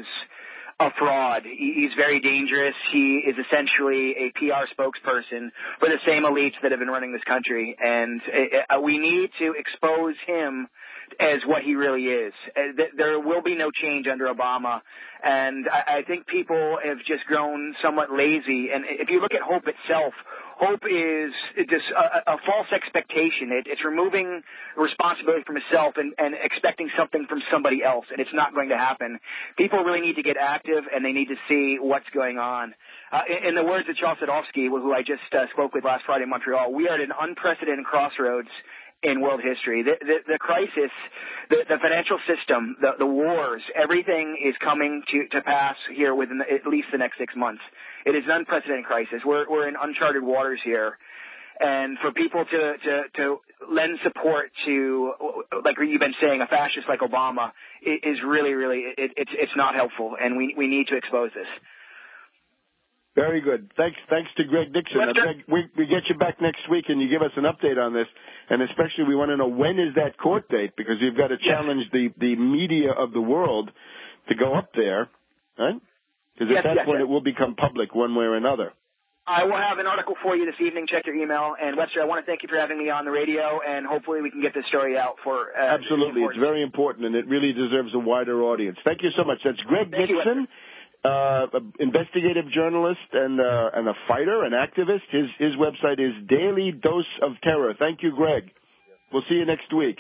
a fraud. He's very dangerous. He is essentially a P R spokesperson for the same elites that have been running this country, and uh, we need to expose him as what he really is. There will be no change under Obama, and I think people have just grown somewhat lazy. And if you look at hope itself, hope is just a, a false expectation. It, it's removing responsibility from itself and, and expecting something from somebody else, and it's not going to happen. People really need to get active, and they need to see what's going on. Uh, in, in the words of Charles Sadowski, who I just uh, spoke with last Friday in Montreal, we are at an unprecedented crossroads in world history. The, the, the crisis, the, the financial system, the, the wars, everything is coming to, to pass here within the, at least the next six months. It is an unprecedented crisis. We're, we're in uncharted waters here. And for people to, to, to lend support to, like you've been saying, a fascist like Obama is really, really, it, it's, it's not helpful. And we, we need to expose this. Very good. Thanks Thanks to Greg Dixon. Now, Greg, we, we get you back next week and you give us an update on this. And especially we want to know, when is that court date? Because you've got to challenge yes. the, the media of the world to go up there, right? Because yes, that's yes, when yes. it will become public one way or another. I will have an article for you this evening. Check your email. And, Webster, I want to thank you for having me on the radio, and hopefully we can get this story out for uh, Absolutely. It's very important, and it really deserves a wider audience. Thank you so much. That's Greg thank Dixon. You, Uh, an investigative journalist and uh, and a fighter, an activist. His his website is Daily Dose of Terror. Thank you, Greg. We'll see you next week.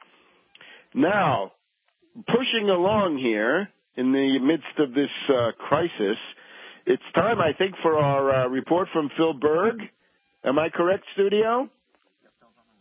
Now, pushing along here in the midst of this uh, crisis, it's time, I think, for our uh, report from Phil Berg. Am I correct, studio?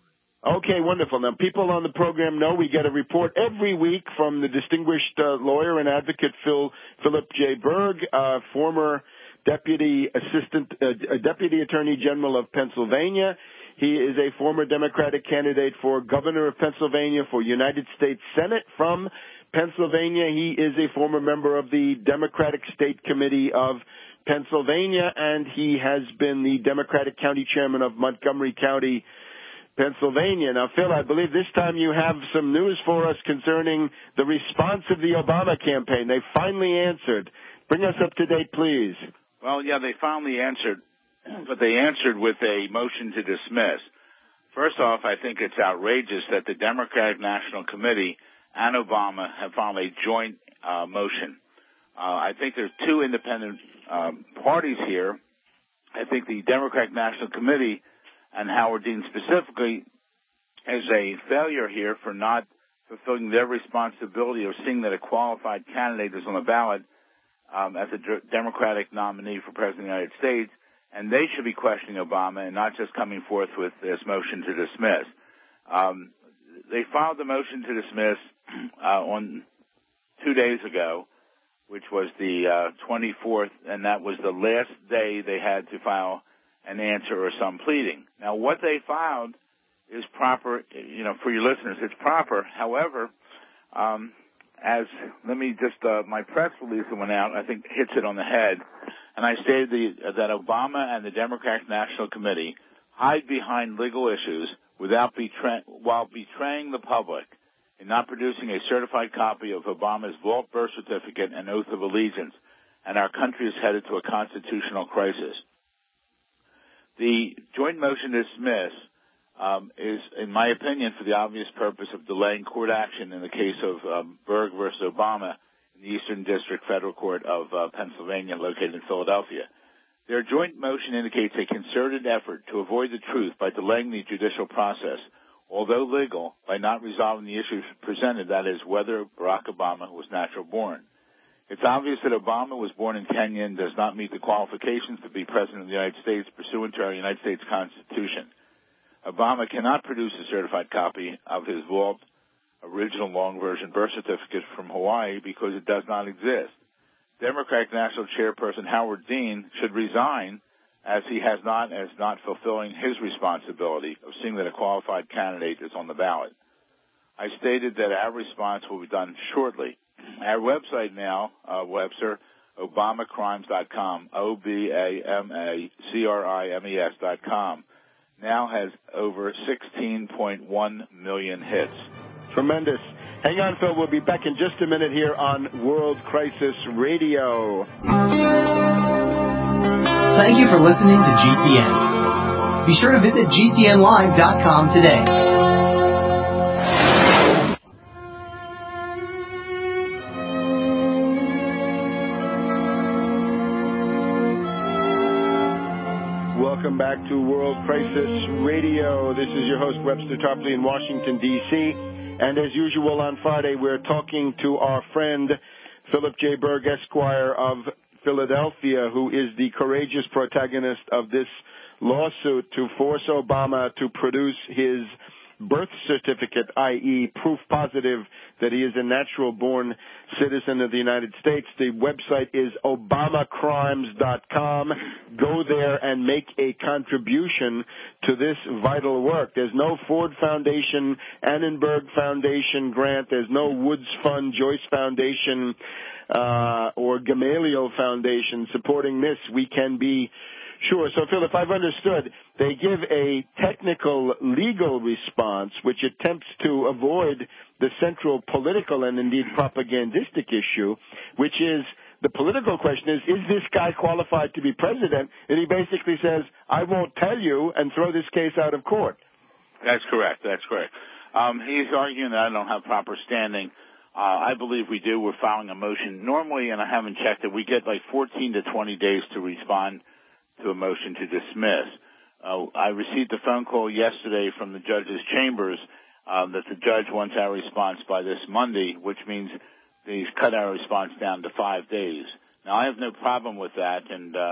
Okay, wonderful. Now, people on the program know we get a report every week from the distinguished uh, lawyer and advocate Phil Philip J. Berg, uh, former Deputy Assistant uh, Deputy Attorney General of Pennsylvania. He is a former Democratic candidate for Governor of Pennsylvania for United States Senate from Pennsylvania. He is a former member of the Democratic State Committee of Pennsylvania, and he has been the Democratic County Chairman of Montgomery County, Pennsylvania. Now, Phil, I believe this time you have some news for us concerning the response of the Obama campaign. They finally answered. Bring us up to date, please. Well, yeah, they finally answered, but they answered with a motion to dismiss. First off, I think it's outrageous that the Democratic National Committee and Obama have filed a joint uh, motion. Uh, I think there's two independent um, parties here. I think the Democratic National Committee and Howard Dean specifically is a failure here for not fulfilling their responsibility of seeing that a qualified candidate is on the ballot um, as a Democratic nominee for President of the United States, and they should be questioning Obama and not just coming forth with this motion to dismiss. Um, they filed the motion to dismiss uh, on two days ago, which was the uh, twenty-fourth, and that was the last day they had to file an answer or some pleading. Now, what they filed is proper, you know, for your listeners, it's proper. However, um, as, let me just, uh, my press release that went out, I think hits it on the head, and I stated the, that Obama and the Democratic National Committee hide behind legal issues without betray, while betraying the public in not producing a certified copy of Obama's vault birth certificate and oath of allegiance, and our country is headed to a constitutional crisis. The joint motion to dismiss um, is, in my opinion, for the obvious purpose of delaying court action in the case of um, Berg versus Obama in the Eastern District Federal Court of uh, Pennsylvania, located in Philadelphia. Their joint motion indicates a concerted effort to avoid the truth by delaying the judicial process, although legal, by not resolving the issues presented, that is, whether Barack Obama was natural born. It's obvious that Obama was born in Kenya and does not meet the qualifications to be President of the United States pursuant to our United States Constitution. Obama cannot produce a certified copy of his vault original long version birth certificate from Hawaii because it does not exist. Democratic National Chairperson Howard Dean should resign, as he has not, as not fulfilling his responsibility of seeing that a qualified candidate is on the ballot. I stated that our response will be done shortly. Our website now, uh, Webster, Obama Crimes dot com, O B A M A C R I M E S dot com, now has over sixteen point one million hits. Tremendous. Hang on, Phil. We'll be back in just a minute here on World Crisis Radio. Thank you for listening to G C N. Be sure to visit G C N live dot com today. Welcome back to World Crisis Radio. This is your host, Webster Tarpley in Washington, D C And as usual on Friday, we're talking to our friend, Philip J. Berg, Esquire of Philadelphia, who is the courageous protagonist of this lawsuit to force Obama to produce his birth certificate, that is proof positive that he is a natural-born citizen of the United States. The website is Obama Crimes dot com. Go there and make a contribution to this vital work. There's no Ford Foundation, Annenberg Foundation grant. There's no Woods Fund, Joyce Foundation, uh, or Gamaliel Foundation supporting this. We can be sure. So, Phil, if I've understood, they give a technical legal response which attempts to avoid the central political and indeed propagandistic issue, which is the political question is, is this guy qualified to be president? And he basically says, I won't tell you, and throw this case out of court. That's correct. That's correct. Um, he's arguing that I don't have proper standing. Uh, I believe we do. We're filing a motion. Normally, and I haven't checked it, we get like fourteen to twenty days to respond to a motion to dismiss. Uh, I received a phone call yesterday from the judge's chambers uh, that the judge wants our response by this Monday, which means he's cut our response down to five days. Now, I have no problem with that, and uh,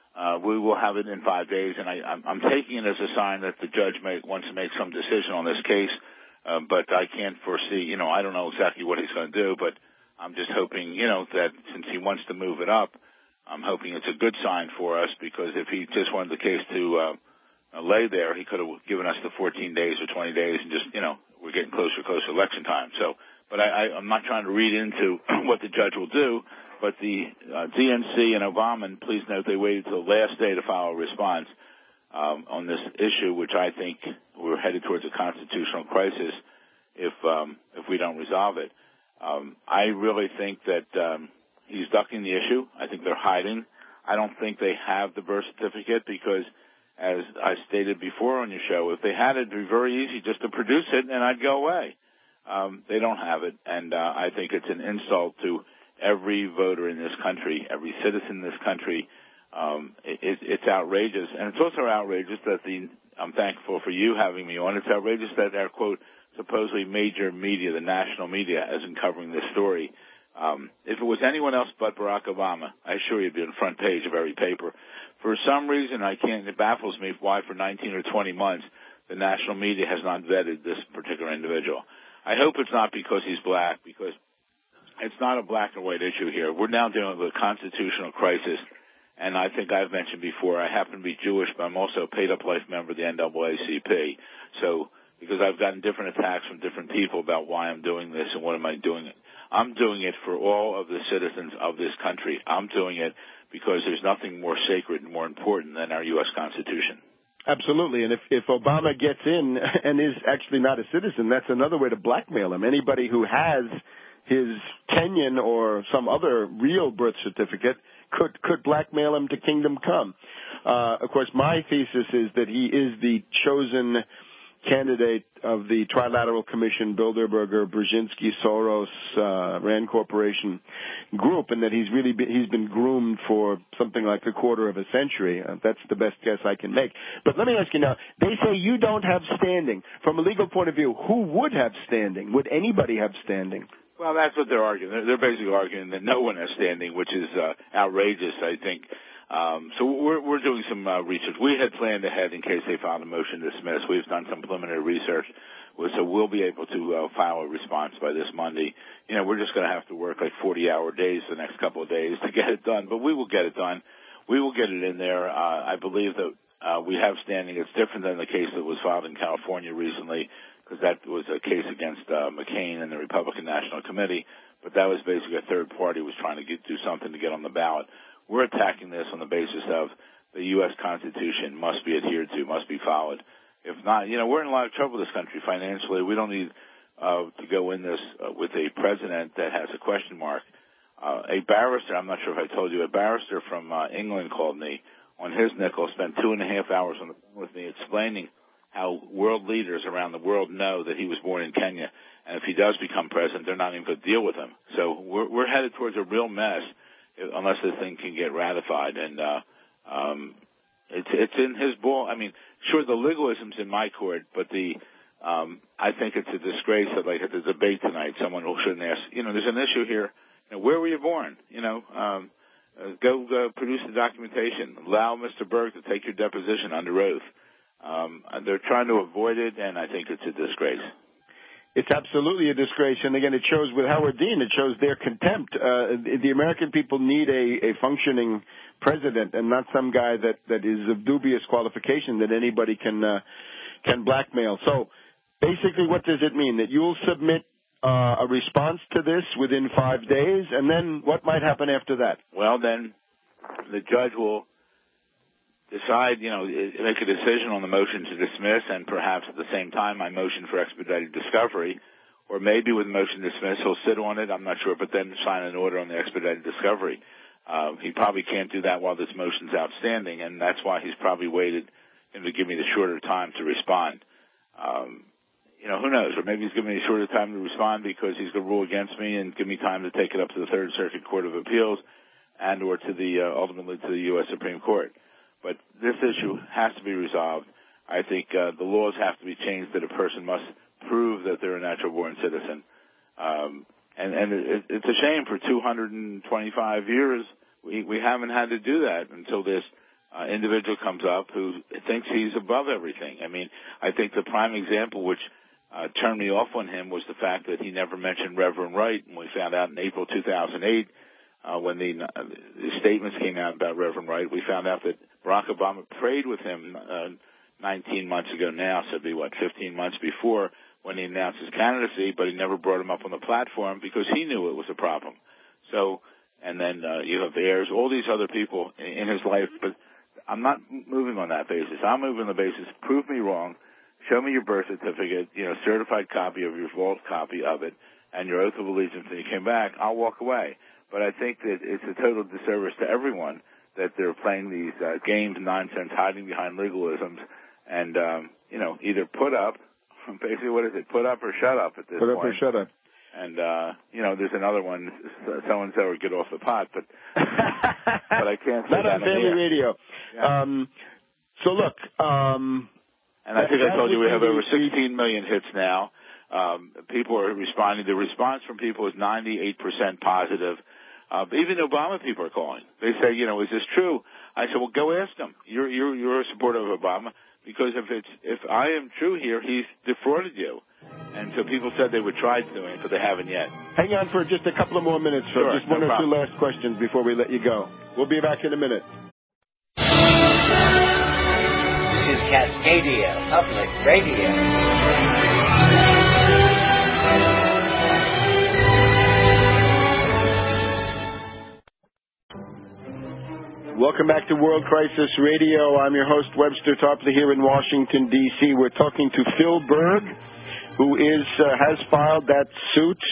Uh, we will have it in five days, and I, I'm, I'm taking it as a sign that the judge may, wants to make some decision on this case, uh, but I can't foresee, you know, I don't know exactly what he's going to do, but I'm just hoping, you know, that since he wants to move it up, I'm hoping it's a good sign for us, because if he just wanted the case to uh, uh, lay there, he could have given us the fourteen days or twenty days and just, you know, we're getting closer and closer to election time. So, but I, I, I'm not trying to read into what the judge will do. But the uh, D N C and Obama, and please note they waited until the last day to file a response um, on this issue, which I think we're headed towards a constitutional crisis if um, if we don't resolve it. Um, I really think that um, he's ducking the issue. I think they're hiding. I don't think they have the birth certificate because, as I stated before on your show, if they had it, it would be very easy just to produce it and I'd go away. Um, they don't have it, and uh, I think it's an insult to every voter in this country, every citizen in this country. Um, it, it's outrageous. And it's also outrageous that the, I'm thankful for you having me on, it's outrageous that our, quote, supposedly major media, the national media, isn't covering this story. Um, if it was anyone else but Barack Obama, I assure you it'd be on the front page of every paper. For some reason, I can't, it baffles me why for nineteen or twenty months the national media has not vetted this particular individual. I hope it's not because he's black, because it's not a black and white issue here. We're now dealing with a constitutional crisis, and I think I've mentioned before, I happen to be Jewish, but I'm also a paid-up life member of the N double A C P. So, because I've gotten different attacks from different people about why I'm doing this and what am I doing it. I'm doing it for all of the citizens of this country. I'm doing it because there's nothing more sacred and more important than our U S Constitution. Absolutely, and if, if Obama gets in and is actually not a citizen, that's another way to blackmail him. Anybody who has his Kenyan or some other real birth certificate could could blackmail him to kingdom come. Uh, of course, my thesis is that he is the chosen candidate of the Trilateral Commission, Bilderberger, Brzezinski, Soros, uh, Rand Corporation group, and that he's really been, he's been groomed for something like a quarter of a century. Uh, that's the best guess I can make. But let me ask you now, they say you don't have standing. From a legal point of view, who would have standing? Would anybody have standing? Well, that's what they're arguing. They're, they're basically arguing that no one has standing, which is uh, outrageous, I think. Um, so we're, we're doing some uh, research. We had planned ahead in case they filed a motion to dismiss. We've done some preliminary research, so we'll be able to uh, file a response by this Monday. You know, we're just going to have to work like forty-hour days the next couple of days to get it done, but we will get it done. We will get it in there. Uh, I believe that uh, we have standing. It's different than the case that was filed in California recently, because that was a case against uh, McCain and the Republican National Committee, but that was basically a third party was trying to get, do something to get on the ballot. We're attacking this on the basis of the U S Constitution must be adhered to, must be followed. If not, you know, we're in a lot of trouble in this country financially. We don't need uh, to go in this uh, with a president that has a question mark. Uh, a barrister, I'm not sure if I told you, a barrister from uh, England called me on his nickel, spent two and a half hours on the phone with me explaining how world leaders around the world know that he was born in Kenya. And if he does become president, they're not even going to deal with him. So we're, we're headed towards a real mess unless this thing can get ratified. And uh, um, it's, it's in his ball. I mean, sure, the legalism's in my court, but the um, I think it's a disgrace that, like, at the debate tonight, someone shouldn't ask, you know, there's an issue here. You know, where were you born? You know, um, uh, go uh, produce the documentation. Allow Mister Berg to take your deposition under oath. Um, they're trying to avoid it, and I think it's a disgrace. It's absolutely a disgrace, and again, it shows with Howard Dean, it shows their contempt. Uh, the American people need a, a functioning president, and not some guy that, that is of dubious qualification that anybody can uh, can blackmail. So, basically, what does it mean? That you'll submit uh, a response to this within five days, and then what might happen after that? Well, then the judge will decide, you know, make a decision on the motion to dismiss, and perhaps at the same time my motion for expedited discovery, or maybe with motion to dismiss he'll sit on it, I'm not sure, but then sign an order on the expedited discovery. Uh, he probably can't do that while this motion's outstanding, and that's why he's probably waited him to give me the shorter time to respond. Um, you know, who knows, or maybe he's giving me a shorter time to respond because he's going to rule against me and give me time to take it up to the Third Circuit Court of Appeals and or to the uh, ultimately to the U S Supreme Court. But this issue has to be resolved. I think uh, the laws have to be changed that a person must prove that they're a natural-born citizen. Um, and and it, it's a shame for two hundred twenty-five years we, we haven't had to do that until this uh, individual comes up who thinks he's above everything. I mean, I think the prime example which uh, turned me off on him was the fact that he never mentioned Reverend Wright. And we found out in April two thousand eight, uh, when the, uh, the statements came out about Reverend Wright, we found out that Barack Obama prayed with him uh, nineteen months ago now, so it'd be, what, fifteen months before, when he announced his candidacy, but he never brought him up on the platform because he knew it was a problem. So, and then uh, you have heirs, all these other people in his life, but I'm not moving on that basis. I'm moving on the basis, prove me wrong, show me your birth certificate, you know, certified copy of your vault copy of it, and your oath of allegiance, and you came back, I'll walk away. But I think that it's a total disservice to everyone that they're playing these uh, games, nonsense, hiding behind legalisms, and, um, you know, either put up, basically, what is it? Put up or shut up at this put point. Put up or shut up. And, uh, you know, there's another one, so-and-so, or get off the pot, but but I can't say Not that on Family Radio. Yeah. Um, so, look. Um, and I think I told you we have over sixteen million hits now. Um, people are responding. The response from people is ninety-eight percent positive. Uh, even Obama people are calling. They say, you know, is this true? I said, well, go ask them. You're, you're, you're a supporter of Obama. Because if it's if I am true here, he's defrauded you. And so people said they would try to do it, but they haven't yet. Hang on for just a couple of more minutes, Phil. Sure, just one no or problem. two last questions before we let you go. We'll be back in a minute. This is Cascadia Public Radio. Welcome back to World Crisis Radio. I'm your host, Webster Tarpley, here in Washington, D C We're talking to Phil Berg, who is uh, has filed that suit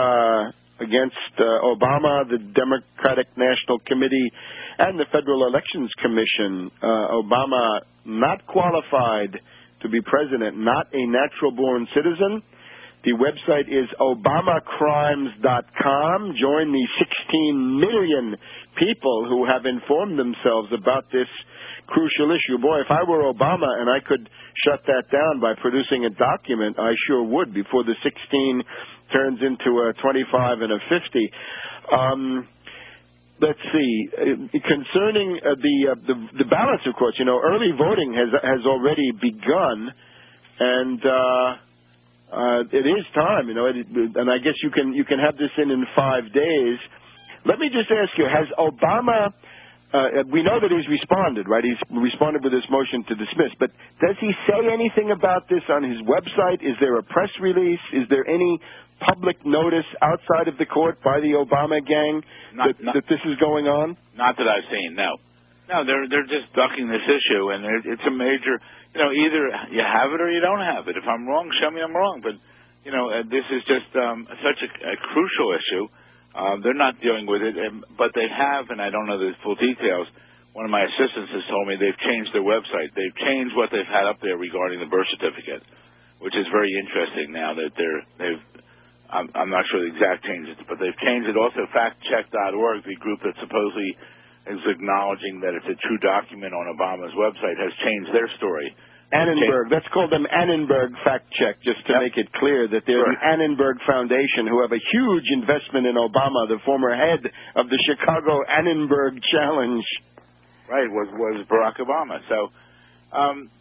uh, against uh, Obama, the Democratic National Committee, and the Federal Elections Commission. Uh, Obama not qualified to be president, not a natural-born citizen. The website is obama crimes dot com. Join the sixteen million people who have informed themselves about this crucial issue. Boy, if I were Obama and I could shut that down by producing a document, I sure would before the sixteen turns into a twenty-five and a fifty. Um, let's see. Uh, concerning uh, the, uh, the the ballots, of course, you know, early voting has has already begun, and uh, uh, it is time. You know, it, and I guess you can you can have this in in five days. Let me just ask you: has Obama? Uh, we know that he's responded, right? He's responded with this motion to dismiss. But does he say anything about this on his website? Is there a press release? Is there any public notice outside of the court by the Obama gang not, that, not, that this is going on? Not that I've seen, no. No, they're they're just ducking this issue, and it's a major, you know, either you have it or you don't have it. If I'm wrong, show me I'm wrong. But, you know, uh, this is just um, such a, a crucial issue. Um, they're not dealing with it, and, but they have, and I don't know the full details. One of my assistants has told me they've changed their website. They've changed what they've had up there regarding the birth certificate, which is very interesting now that they're, they've, I'm, I'm not sure the exact changes, but they've changed it. Also, fact check dot org, the group that supposedly is acknowledging that it's a true document on Obama's website, has changed their story. Annenberg. Let's call them Annenberg Fact Check, just to yep. make it clear that they're sure. the Annenberg Foundation, who have a huge investment in Obama, the former head of the Chicago Annenberg Challenge. Right, was was Barack Obama. So um,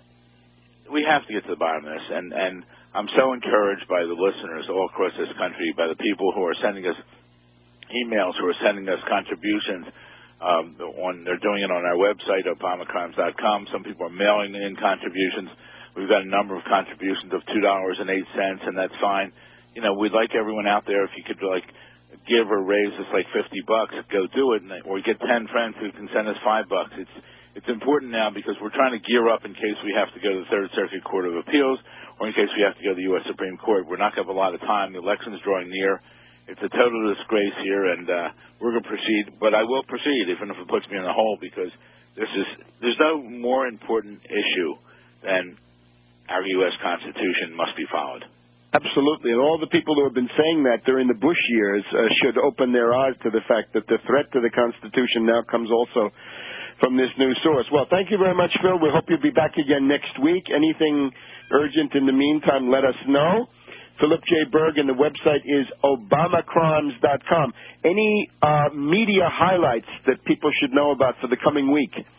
we have to get to the bottom of this, and, and I'm so encouraged by the listeners all across this country, by the people who are sending us emails, who are sending us contributions. Um, on, they're doing it on our website, obama crimes dot com. Some people are mailing in contributions. We've got a number of contributions of two dollars and eight cents, and that's fine. You know, we'd like everyone out there, if you could, like, give or raise us like fifty bucks, go do it, and, or get ten friends who can send us five bucks. It's it's important now because we're trying to gear up in case we have to go to the Third Circuit Court of Appeals or in case we have to go to the U S Supreme Court. We're not going to have a lot of time. The election's drawing near. It's a total disgrace here, and uh, we're going to proceed. But I will proceed, even if it puts me in the hole, because this is there's no more important issue than our U S Constitution must be followed. Absolutely, and all the people who have been saying that during the Bush years uh, should open their eyes to the fact that the threat to the Constitution now comes also from this new source. Well, thank you very much, Phil. We hope you'll be back again next week. Anything urgent in the meantime, let us know. Philip J. Berg, and the website is obama crimes dot com. Any uh, media highlights that people should know about for the coming week?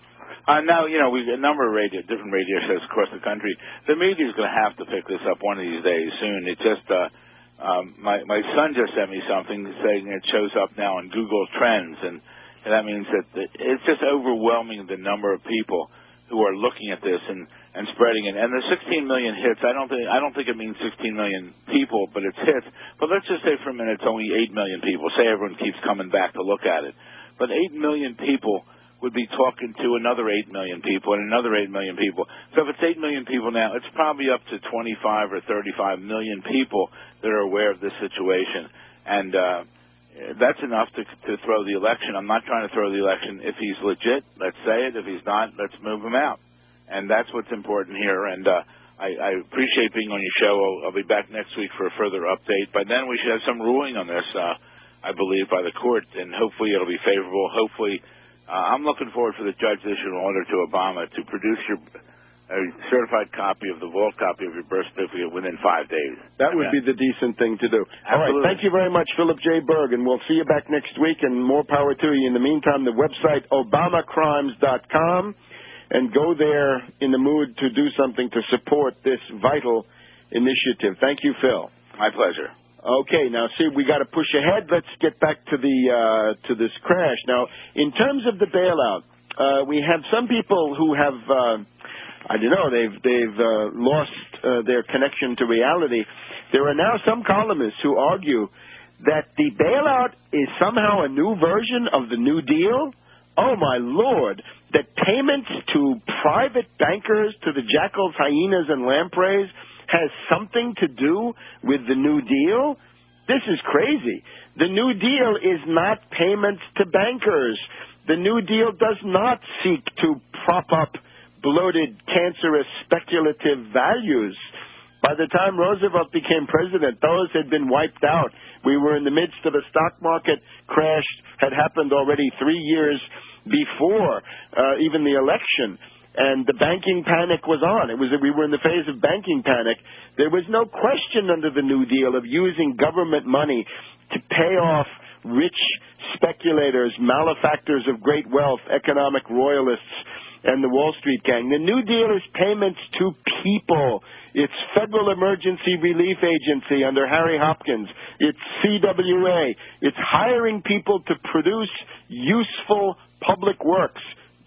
Uh, now, you know, we've a number of radio, different radio shows across the country. The media is going to have to pick this up one of these days soon. It just, uh, um, my my son just sent me something saying it shows up now on Google Trends, and, and that means that the, it's just overwhelming the number of people who are looking at this and, and spreading it. And the sixteen million hits, I don't think I don't think it means sixteen million people, but it's hits. But let's just say for a minute it's only eight million people. Say everyone keeps coming back to look at it, but eight million people would be talking to another eight million people and another eight million people. So if it's eight million people now, it's probably up to twenty-five or thirty-five million people that are aware of this situation. And uh, that's enough to, to throw the election. I'm not trying to throw the election. If he's legit, let's say it. If he's not, let's move him out. And that's what's important here. And uh, I, I appreciate being on your show. I'll, I'll be back next week for a further update. By then we should have some ruling on this, uh, I believe, by the court. And hopefully it'll be favorable. Hopefully Uh, I'm looking forward for the judge to issue an order to Obama to produce your a certified copy of the vault copy of your birth certificate within five days. That would be the decent thing to do. Absolutely. All right. Thank you very much, Philip J. Berg, and we'll see you back next week, and more power to you. In the meantime, the website, obama crimes dot com, and go there in the mood to do something to support this vital initiative. Thank you, Phil. My pleasure. Okay, now see, we got to push ahead. Let's get back to the uh, to this crash. Now, in terms of the bailout, uh, we have some people who have, uh, I don't know, they've they've uh, lost uh, their connection to reality. There are now some columnists who argue that the bailout is somehow a new version of the New Deal. Oh my Lord! That payments to private bankers, to the jackals, hyenas, and lampreys, has something to do with the New Deal? This is crazy. The New Deal is not payments to bankers. The New Deal does not seek to prop up bloated, cancerous, speculative values. By the time Roosevelt became president, those had been wiped out. We were in the midst of a stock market crash, had happened already three years before uh, even the election. And the banking panic was on. It was we were in the phase of banking panic. There was no question under the New Deal of using government money to pay off rich speculators, malefactors of great wealth, economic royalists, and the Wall Street gang. The New Deal is payments to people. It's Federal Emergency Relief Agency under Harry Hopkins. It's C W A. It's hiring people to produce useful public works.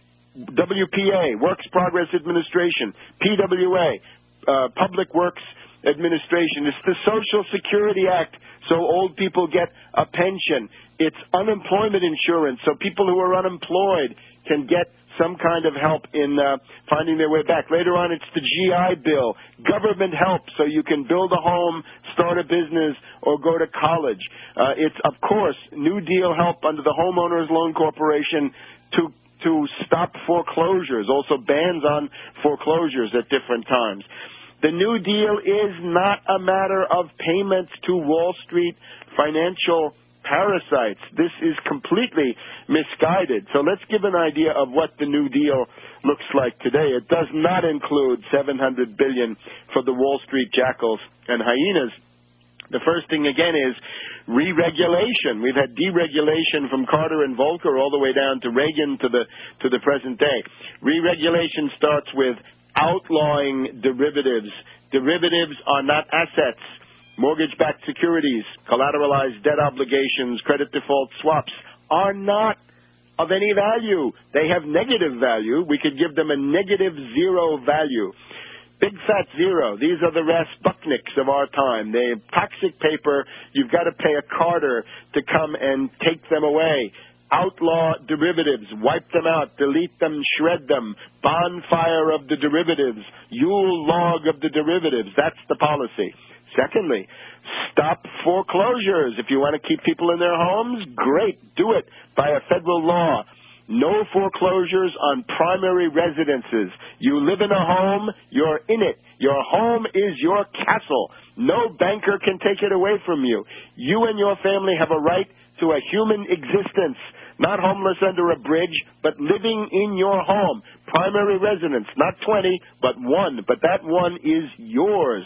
W P A, Works Progress Administration, P W A, uh, Public Works Administration. It's the Social Security Act, so old people get a pension. It's unemployment insurance, so people who are unemployed can get some kind of help in uh, finding their way back. Later on, it's the G I Bill, government help, so you can build a home, start a business, or go to college. Uh, it's, of course, New Deal help under the Homeowners Loan Corporation to to stop foreclosures, also bans on foreclosures at different times. The New Deal is not a matter of payments to Wall Street financial parasites. This is completely misguided. So let's give an idea of what the New Deal looks like today. It does not include seven hundred billion dollars for the Wall Street jackals and hyenas. The first thing, again, is re-regulation. We've had deregulation from Carter and Volcker all the way down to Reagan to the to the present day. Re-regulation starts with outlawing derivatives. Derivatives are not assets. Mortgage-backed securities, collateralized debt obligations, credit default swaps are not of any value. They have negative value. We could give them a negative zero value. Big fat zero. These are the Raspuchniks of our time. They have toxic paper. You've got to pay a Carter to come and take them away. Outlaw derivatives. Wipe them out. Delete them. Shred them. Bonfire of the derivatives. Yule log of the derivatives. That's the policy. Secondly, stop foreclosures. If you want to keep people in their homes, great. Do it by a federal law. No foreclosures on primary residences. You live in a home, you're in it. Your home is your castle. No banker can take it away from you. You and your family have a right to a human existence, not homeless under a bridge, but living in your home. Primary residence, not twenty, but one. But that one is yours.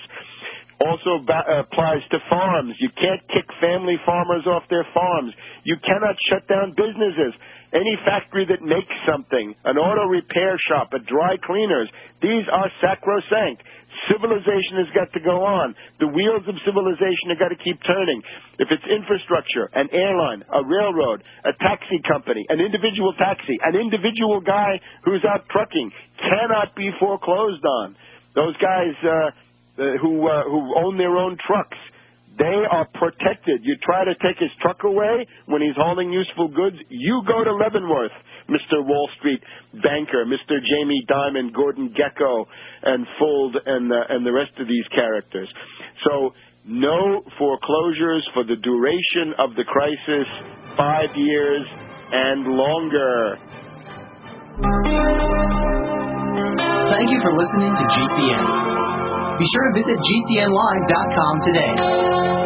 Also ba- applies to farms. You can't kick family farmers off their farms. You cannot shut down businesses. any factory that makes something, an auto repair shop, a dry cleaners, these are sacrosanct. Civilization has got to go on. The wheels of civilization have got to keep turning. If it's infrastructure, an airline, a railroad, a taxi company, an individual taxi, an individual guy who's out trucking cannot be foreclosed on. Those guys uh, who uh, who own their own trucks, they are protected. You try to take his truck away when he's hauling useful goods, you go to Leavenworth, Mister Wall Street banker, Mister Jamie Dimon, Gordon Gekko, and Fuld, and, uh, and the rest of these characters. So no foreclosures for the duration of the crisis, five years and longer. Thank you for listening to G C N. Be sure to visit G C N live dot com today.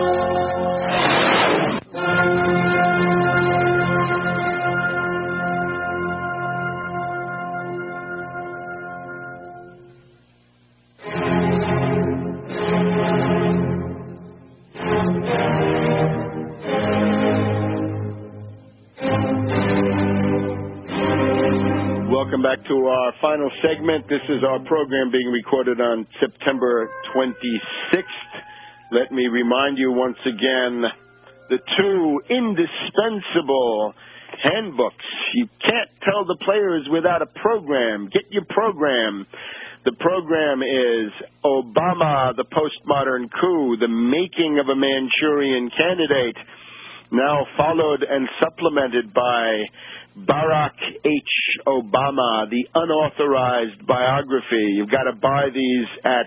Welcome back to our final segment. This is our program being recorded on September twenty-sixth. Let me remind you once again, the two indispensable handbooks. You can't tell the players without a program. Get your program. The program is Obama, the Postmodern Coup, the Making of a Manchurian Candidate, now followed and supplemented by Barack H. Obama, the Unauthorized Biography. You've got to buy these at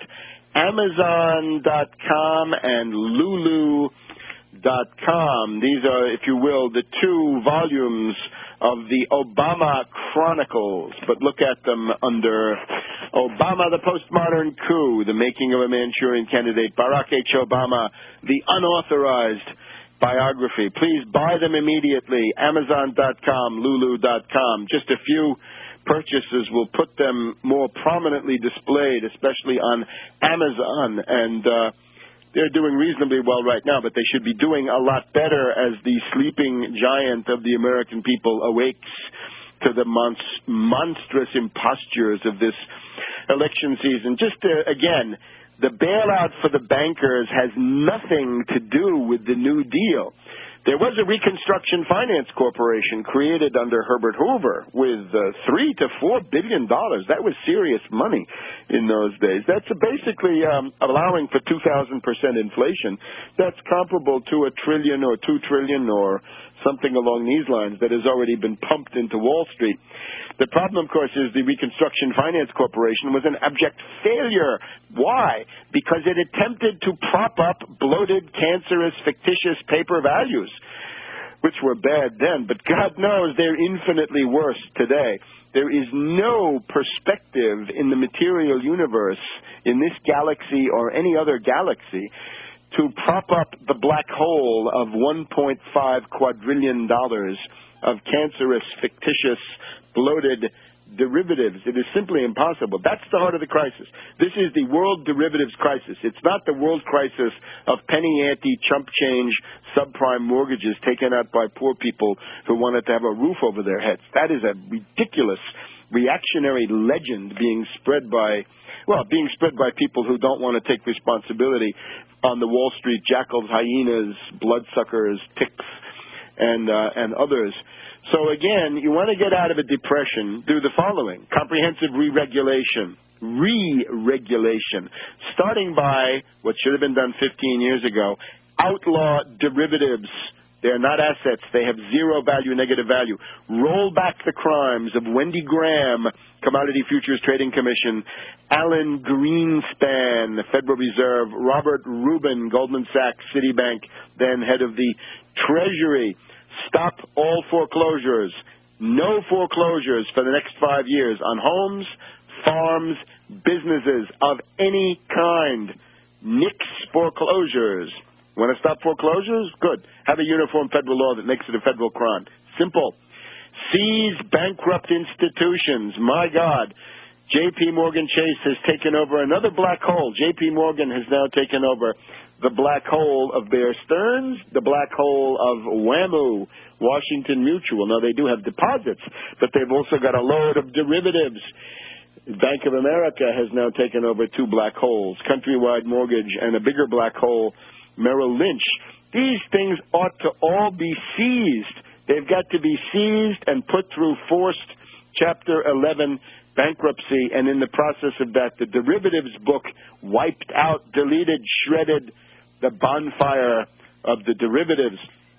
Amazon dot com and Lulu dot com. These are, if you will, the two volumes of the Obama Chronicles, but look at them under Obama, the Postmodern Coup, the Making of a Manchurian Candidate, Barack H. Obama, the Unauthorized Biography. Please buy them immediately. Amazon dot com, Lulu dot com. Just a few purchases will put them more prominently displayed, especially on Amazon. And uh, they're doing reasonably well right now, but they should be doing a lot better as the sleeping giant of the American people awakes to the monst- monstrous impostures of this election season. Just to, again, the bailout for the bankers has nothing to do with the New Deal. There was a Reconstruction Finance Corporation created under Herbert Hoover with uh, three to four billion dollars. That was serious money in those days. That's basically um, allowing for two thousand percent inflation. That's comparable to a trillion or two trillion or something along these lines that has already been pumped into Wall Street. The problem, of course, is the Reconstruction Finance Corporation was an abject failure. Why? Because it attempted to prop up bloated, cancerous, fictitious paper values, which were bad then, but God knows they're infinitely worse today. There is no perspective in the material universe, in this galaxy or any other galaxy, to prop up the black hole of one point five quadrillion dollars of cancerous, fictitious, bloated derivatives. It is simply impossible. That's the heart of the crisis. This is the world derivatives crisis. It's not the world crisis of penny ante, chump change, subprime mortgages taken out by poor people who wanted to have a roof over their heads. That is a ridiculous, reactionary legend being spread by, well, being spread by people who don't want to take responsibility on the Wall Street jackals, hyenas, bloodsuckers, ticks, and uh, and others. So again, you want to get out of a depression, do the following. Comprehensive re-regulation. Re-regulation. Starting by what should have been done fifteen years ago, outlaw derivatives. They're not assets. They have zero value, negative value. Roll back the crimes of Wendy Graham, Commodity Futures Trading Commission, Alan Greenspan, the Federal Reserve, Robert Rubin, Goldman Sachs, Citibank, then head of the Treasury. Stop all foreclosures. No foreclosures for the next five years on homes, farms, businesses of any kind. Nix foreclosures. Want to stop foreclosures? Good. Have a uniform federal law that makes it a federal crime. Simple. Seize bankrupt institutions. My God. J P. Morgan Chase has taken over another black hole. J P. Morgan has now taken over the black hole of Bear Stearns, the black hole of WAMU, Washington Mutual. Now, they do have deposits, but they've also got a load of derivatives. Bank of America has now taken over two black holes, Countrywide Mortgage and a bigger black hole, Merrill Lynch. These things ought to all be seized. They've got to be seized and put through forced Chapter eleven bankruptcy, and in the process of that, the derivatives book wiped out, deleted, shredded the bonfire of the derivatives.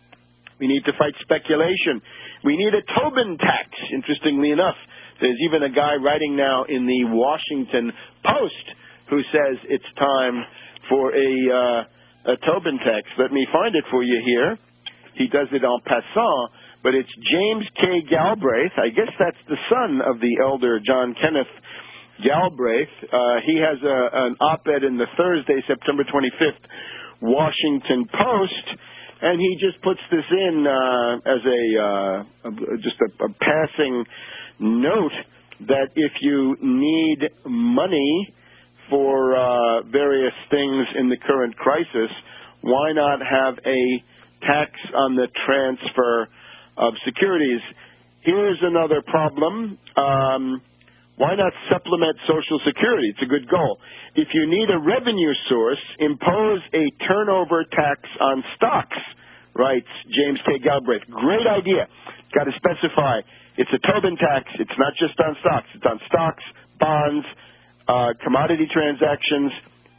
We need to fight speculation. We need a Tobin tax, interestingly enough. There's even a guy writing now in the Washington Post who says it's time for a, uh, a Tobin tax. Let me find it for you here. He does it en passant, but it's James K. Galbraith. I guess that's the son of the elder John Kenneth Galbraith. Uh, he has a, an op-ed in the Thursday, September twenty-fifth, Washington Post, and he just puts this in uh, as a, uh, a just a, a passing note that if you need money for uh, various things in the current crisis, why not have a tax on the transfer of securities? Here's another problem. Um, why not supplement Social Security? It's a good goal. If you need a revenue source, impose a turnover tax on stocks, writes James K. Galbraith. Great idea. Got to specify. It's a Tobin tax. It's not just on stocks. It's on stocks, bonds, uh, commodity transactions,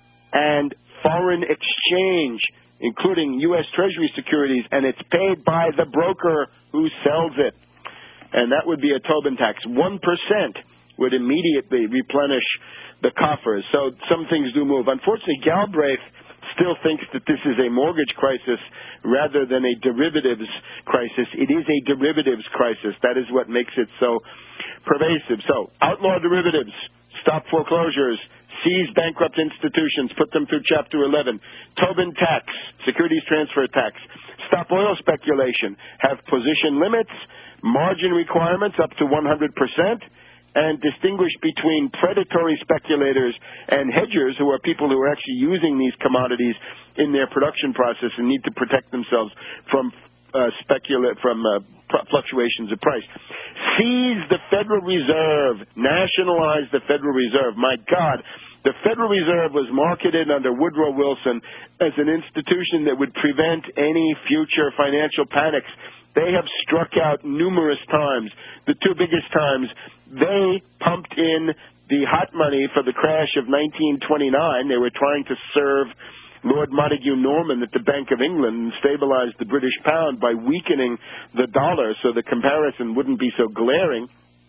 and foreign exchange, including U S Treasury securities, and it's paid by the broker who sells it. And that would be a Tobin tax. One percent would immediately replenish the coffers. So some things do move. Unfortunately, Galbraith still thinks that this is a mortgage crisis rather than a derivatives crisis. It is a derivatives crisis. That is what makes it so pervasive. So outlaw derivatives, stop foreclosures, seize bankrupt institutions, put them through Chapter eleven, Tobin tax, securities transfer tax, stop oil speculation, have position limits, margin requirements up to one hundred percent, and distinguish between predatory speculators and hedgers, who are people who are actually using these commodities in their production process and need to protect themselves from uh, specula- from uh, fluctuations of price. Seize the Federal Reserve. Nationalize the Federal Reserve. My God, the Federal Reserve was marketed under Woodrow Wilson as an institution that would prevent any future financial panics. They have struck out numerous times. The two biggest times, they pumped in the hot money for the crash of nineteen twenty-nine. They were trying to serve Lord Montague Norman at the Bank of England and stabilize the British pound by weakening the dollar so the comparison wouldn't be so glaring.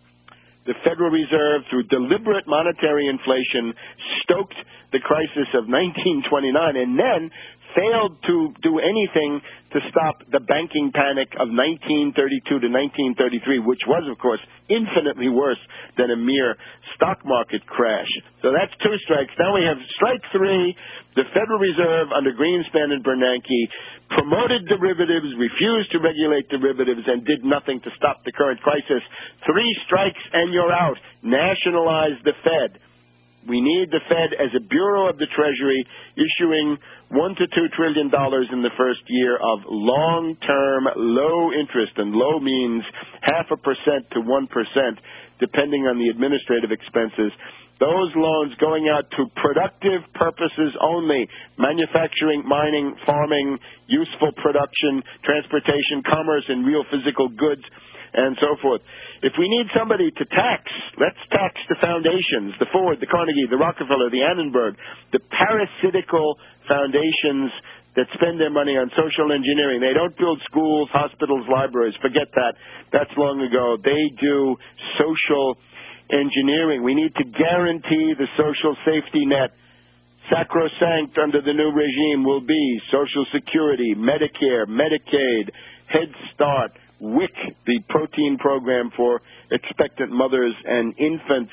The Federal Reserve, through deliberate monetary inflation, stoked the crisis of nineteen twenty-nine and then failed to do anything to stop the banking panic of nineteen thirty-two to nineteen thirty-three, which was, of course, infinitely worse than a mere stock market crash. So that's two strikes. Now we have strike three. The Federal Reserve under Greenspan and Bernanke promoted derivatives, refused to regulate derivatives, and did nothing to stop the current crisis. Three strikes and you're out. Nationalize the Fed. We need the Fed as a bureau of the Treasury issuing one to two trillion dollars in the first year of long-term low interest, and low means half a percent to one percent, depending on the administrative expenses. Those loans going out to productive purposes only: manufacturing, mining, farming, useful production, transportation, commerce, and real physical goods, and so forth. If we need somebody to tax, let's tax the foundations, the Ford, the Carnegie, the Rockefeller, the Annenberg, the parasitical foundations that spend their money on social engineering. They don't build schools, hospitals, libraries. Forget that. That's long ago. They do social engineering. We need to guarantee the social safety net. Sacrosanct under the new regime will be Social Security, Medicare, Medicaid, Head Start, W I C, the protein program for expectant mothers and infants.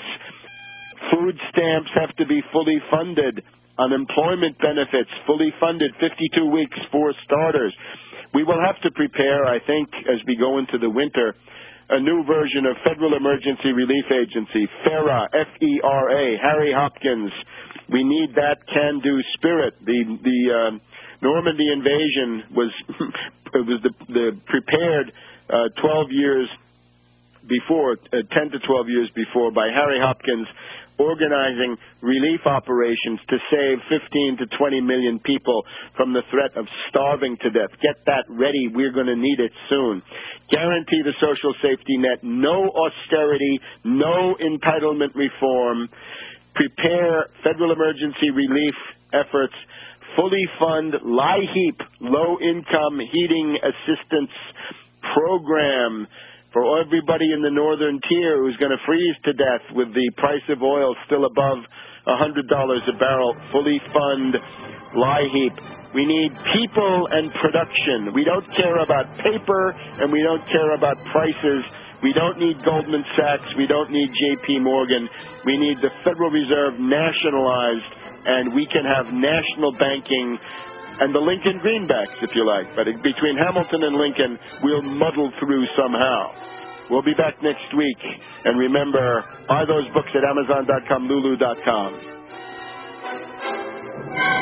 Food stamps have to be fully funded. Unemployment benefits fully funded, fifty-two weeks for starters. We will have to prepare, I think, as we go into the winter, a new version of Federal Emergency Relief Agency, FERA, F E R A, Harry Hopkins, We need that can-do spirit. The the uh, Normandy invasion was it was the, the prepared uh, twelve years before, uh, ten to twelve years before, by Harry Hopkins, organizing relief operations to save fifteen to twenty million people from the threat of starving to death. Get that ready. We're going to need it soon. Guarantee the social safety net. No austerity. No entitlement reform. Prepare federal emergency relief efforts. Fully fund LIHEAP, low-income heating assistance program, for everybody in the northern tier who's going to freeze to death with the price of oil still above one hundred dollars a barrel. Fully fund LIHEAP. We need people and production. We don't care about paper, and we don't care about prices. We don't need Goldman Sachs. We don't need J P Morgan. We need the Federal Reserve nationalized, and we can have national banking and the Lincoln greenbacks, if you like. But between Hamilton and Lincoln, we'll muddle through somehow. We'll be back next week. And remember, buy those books at Amazon dot com, Lulu dot com.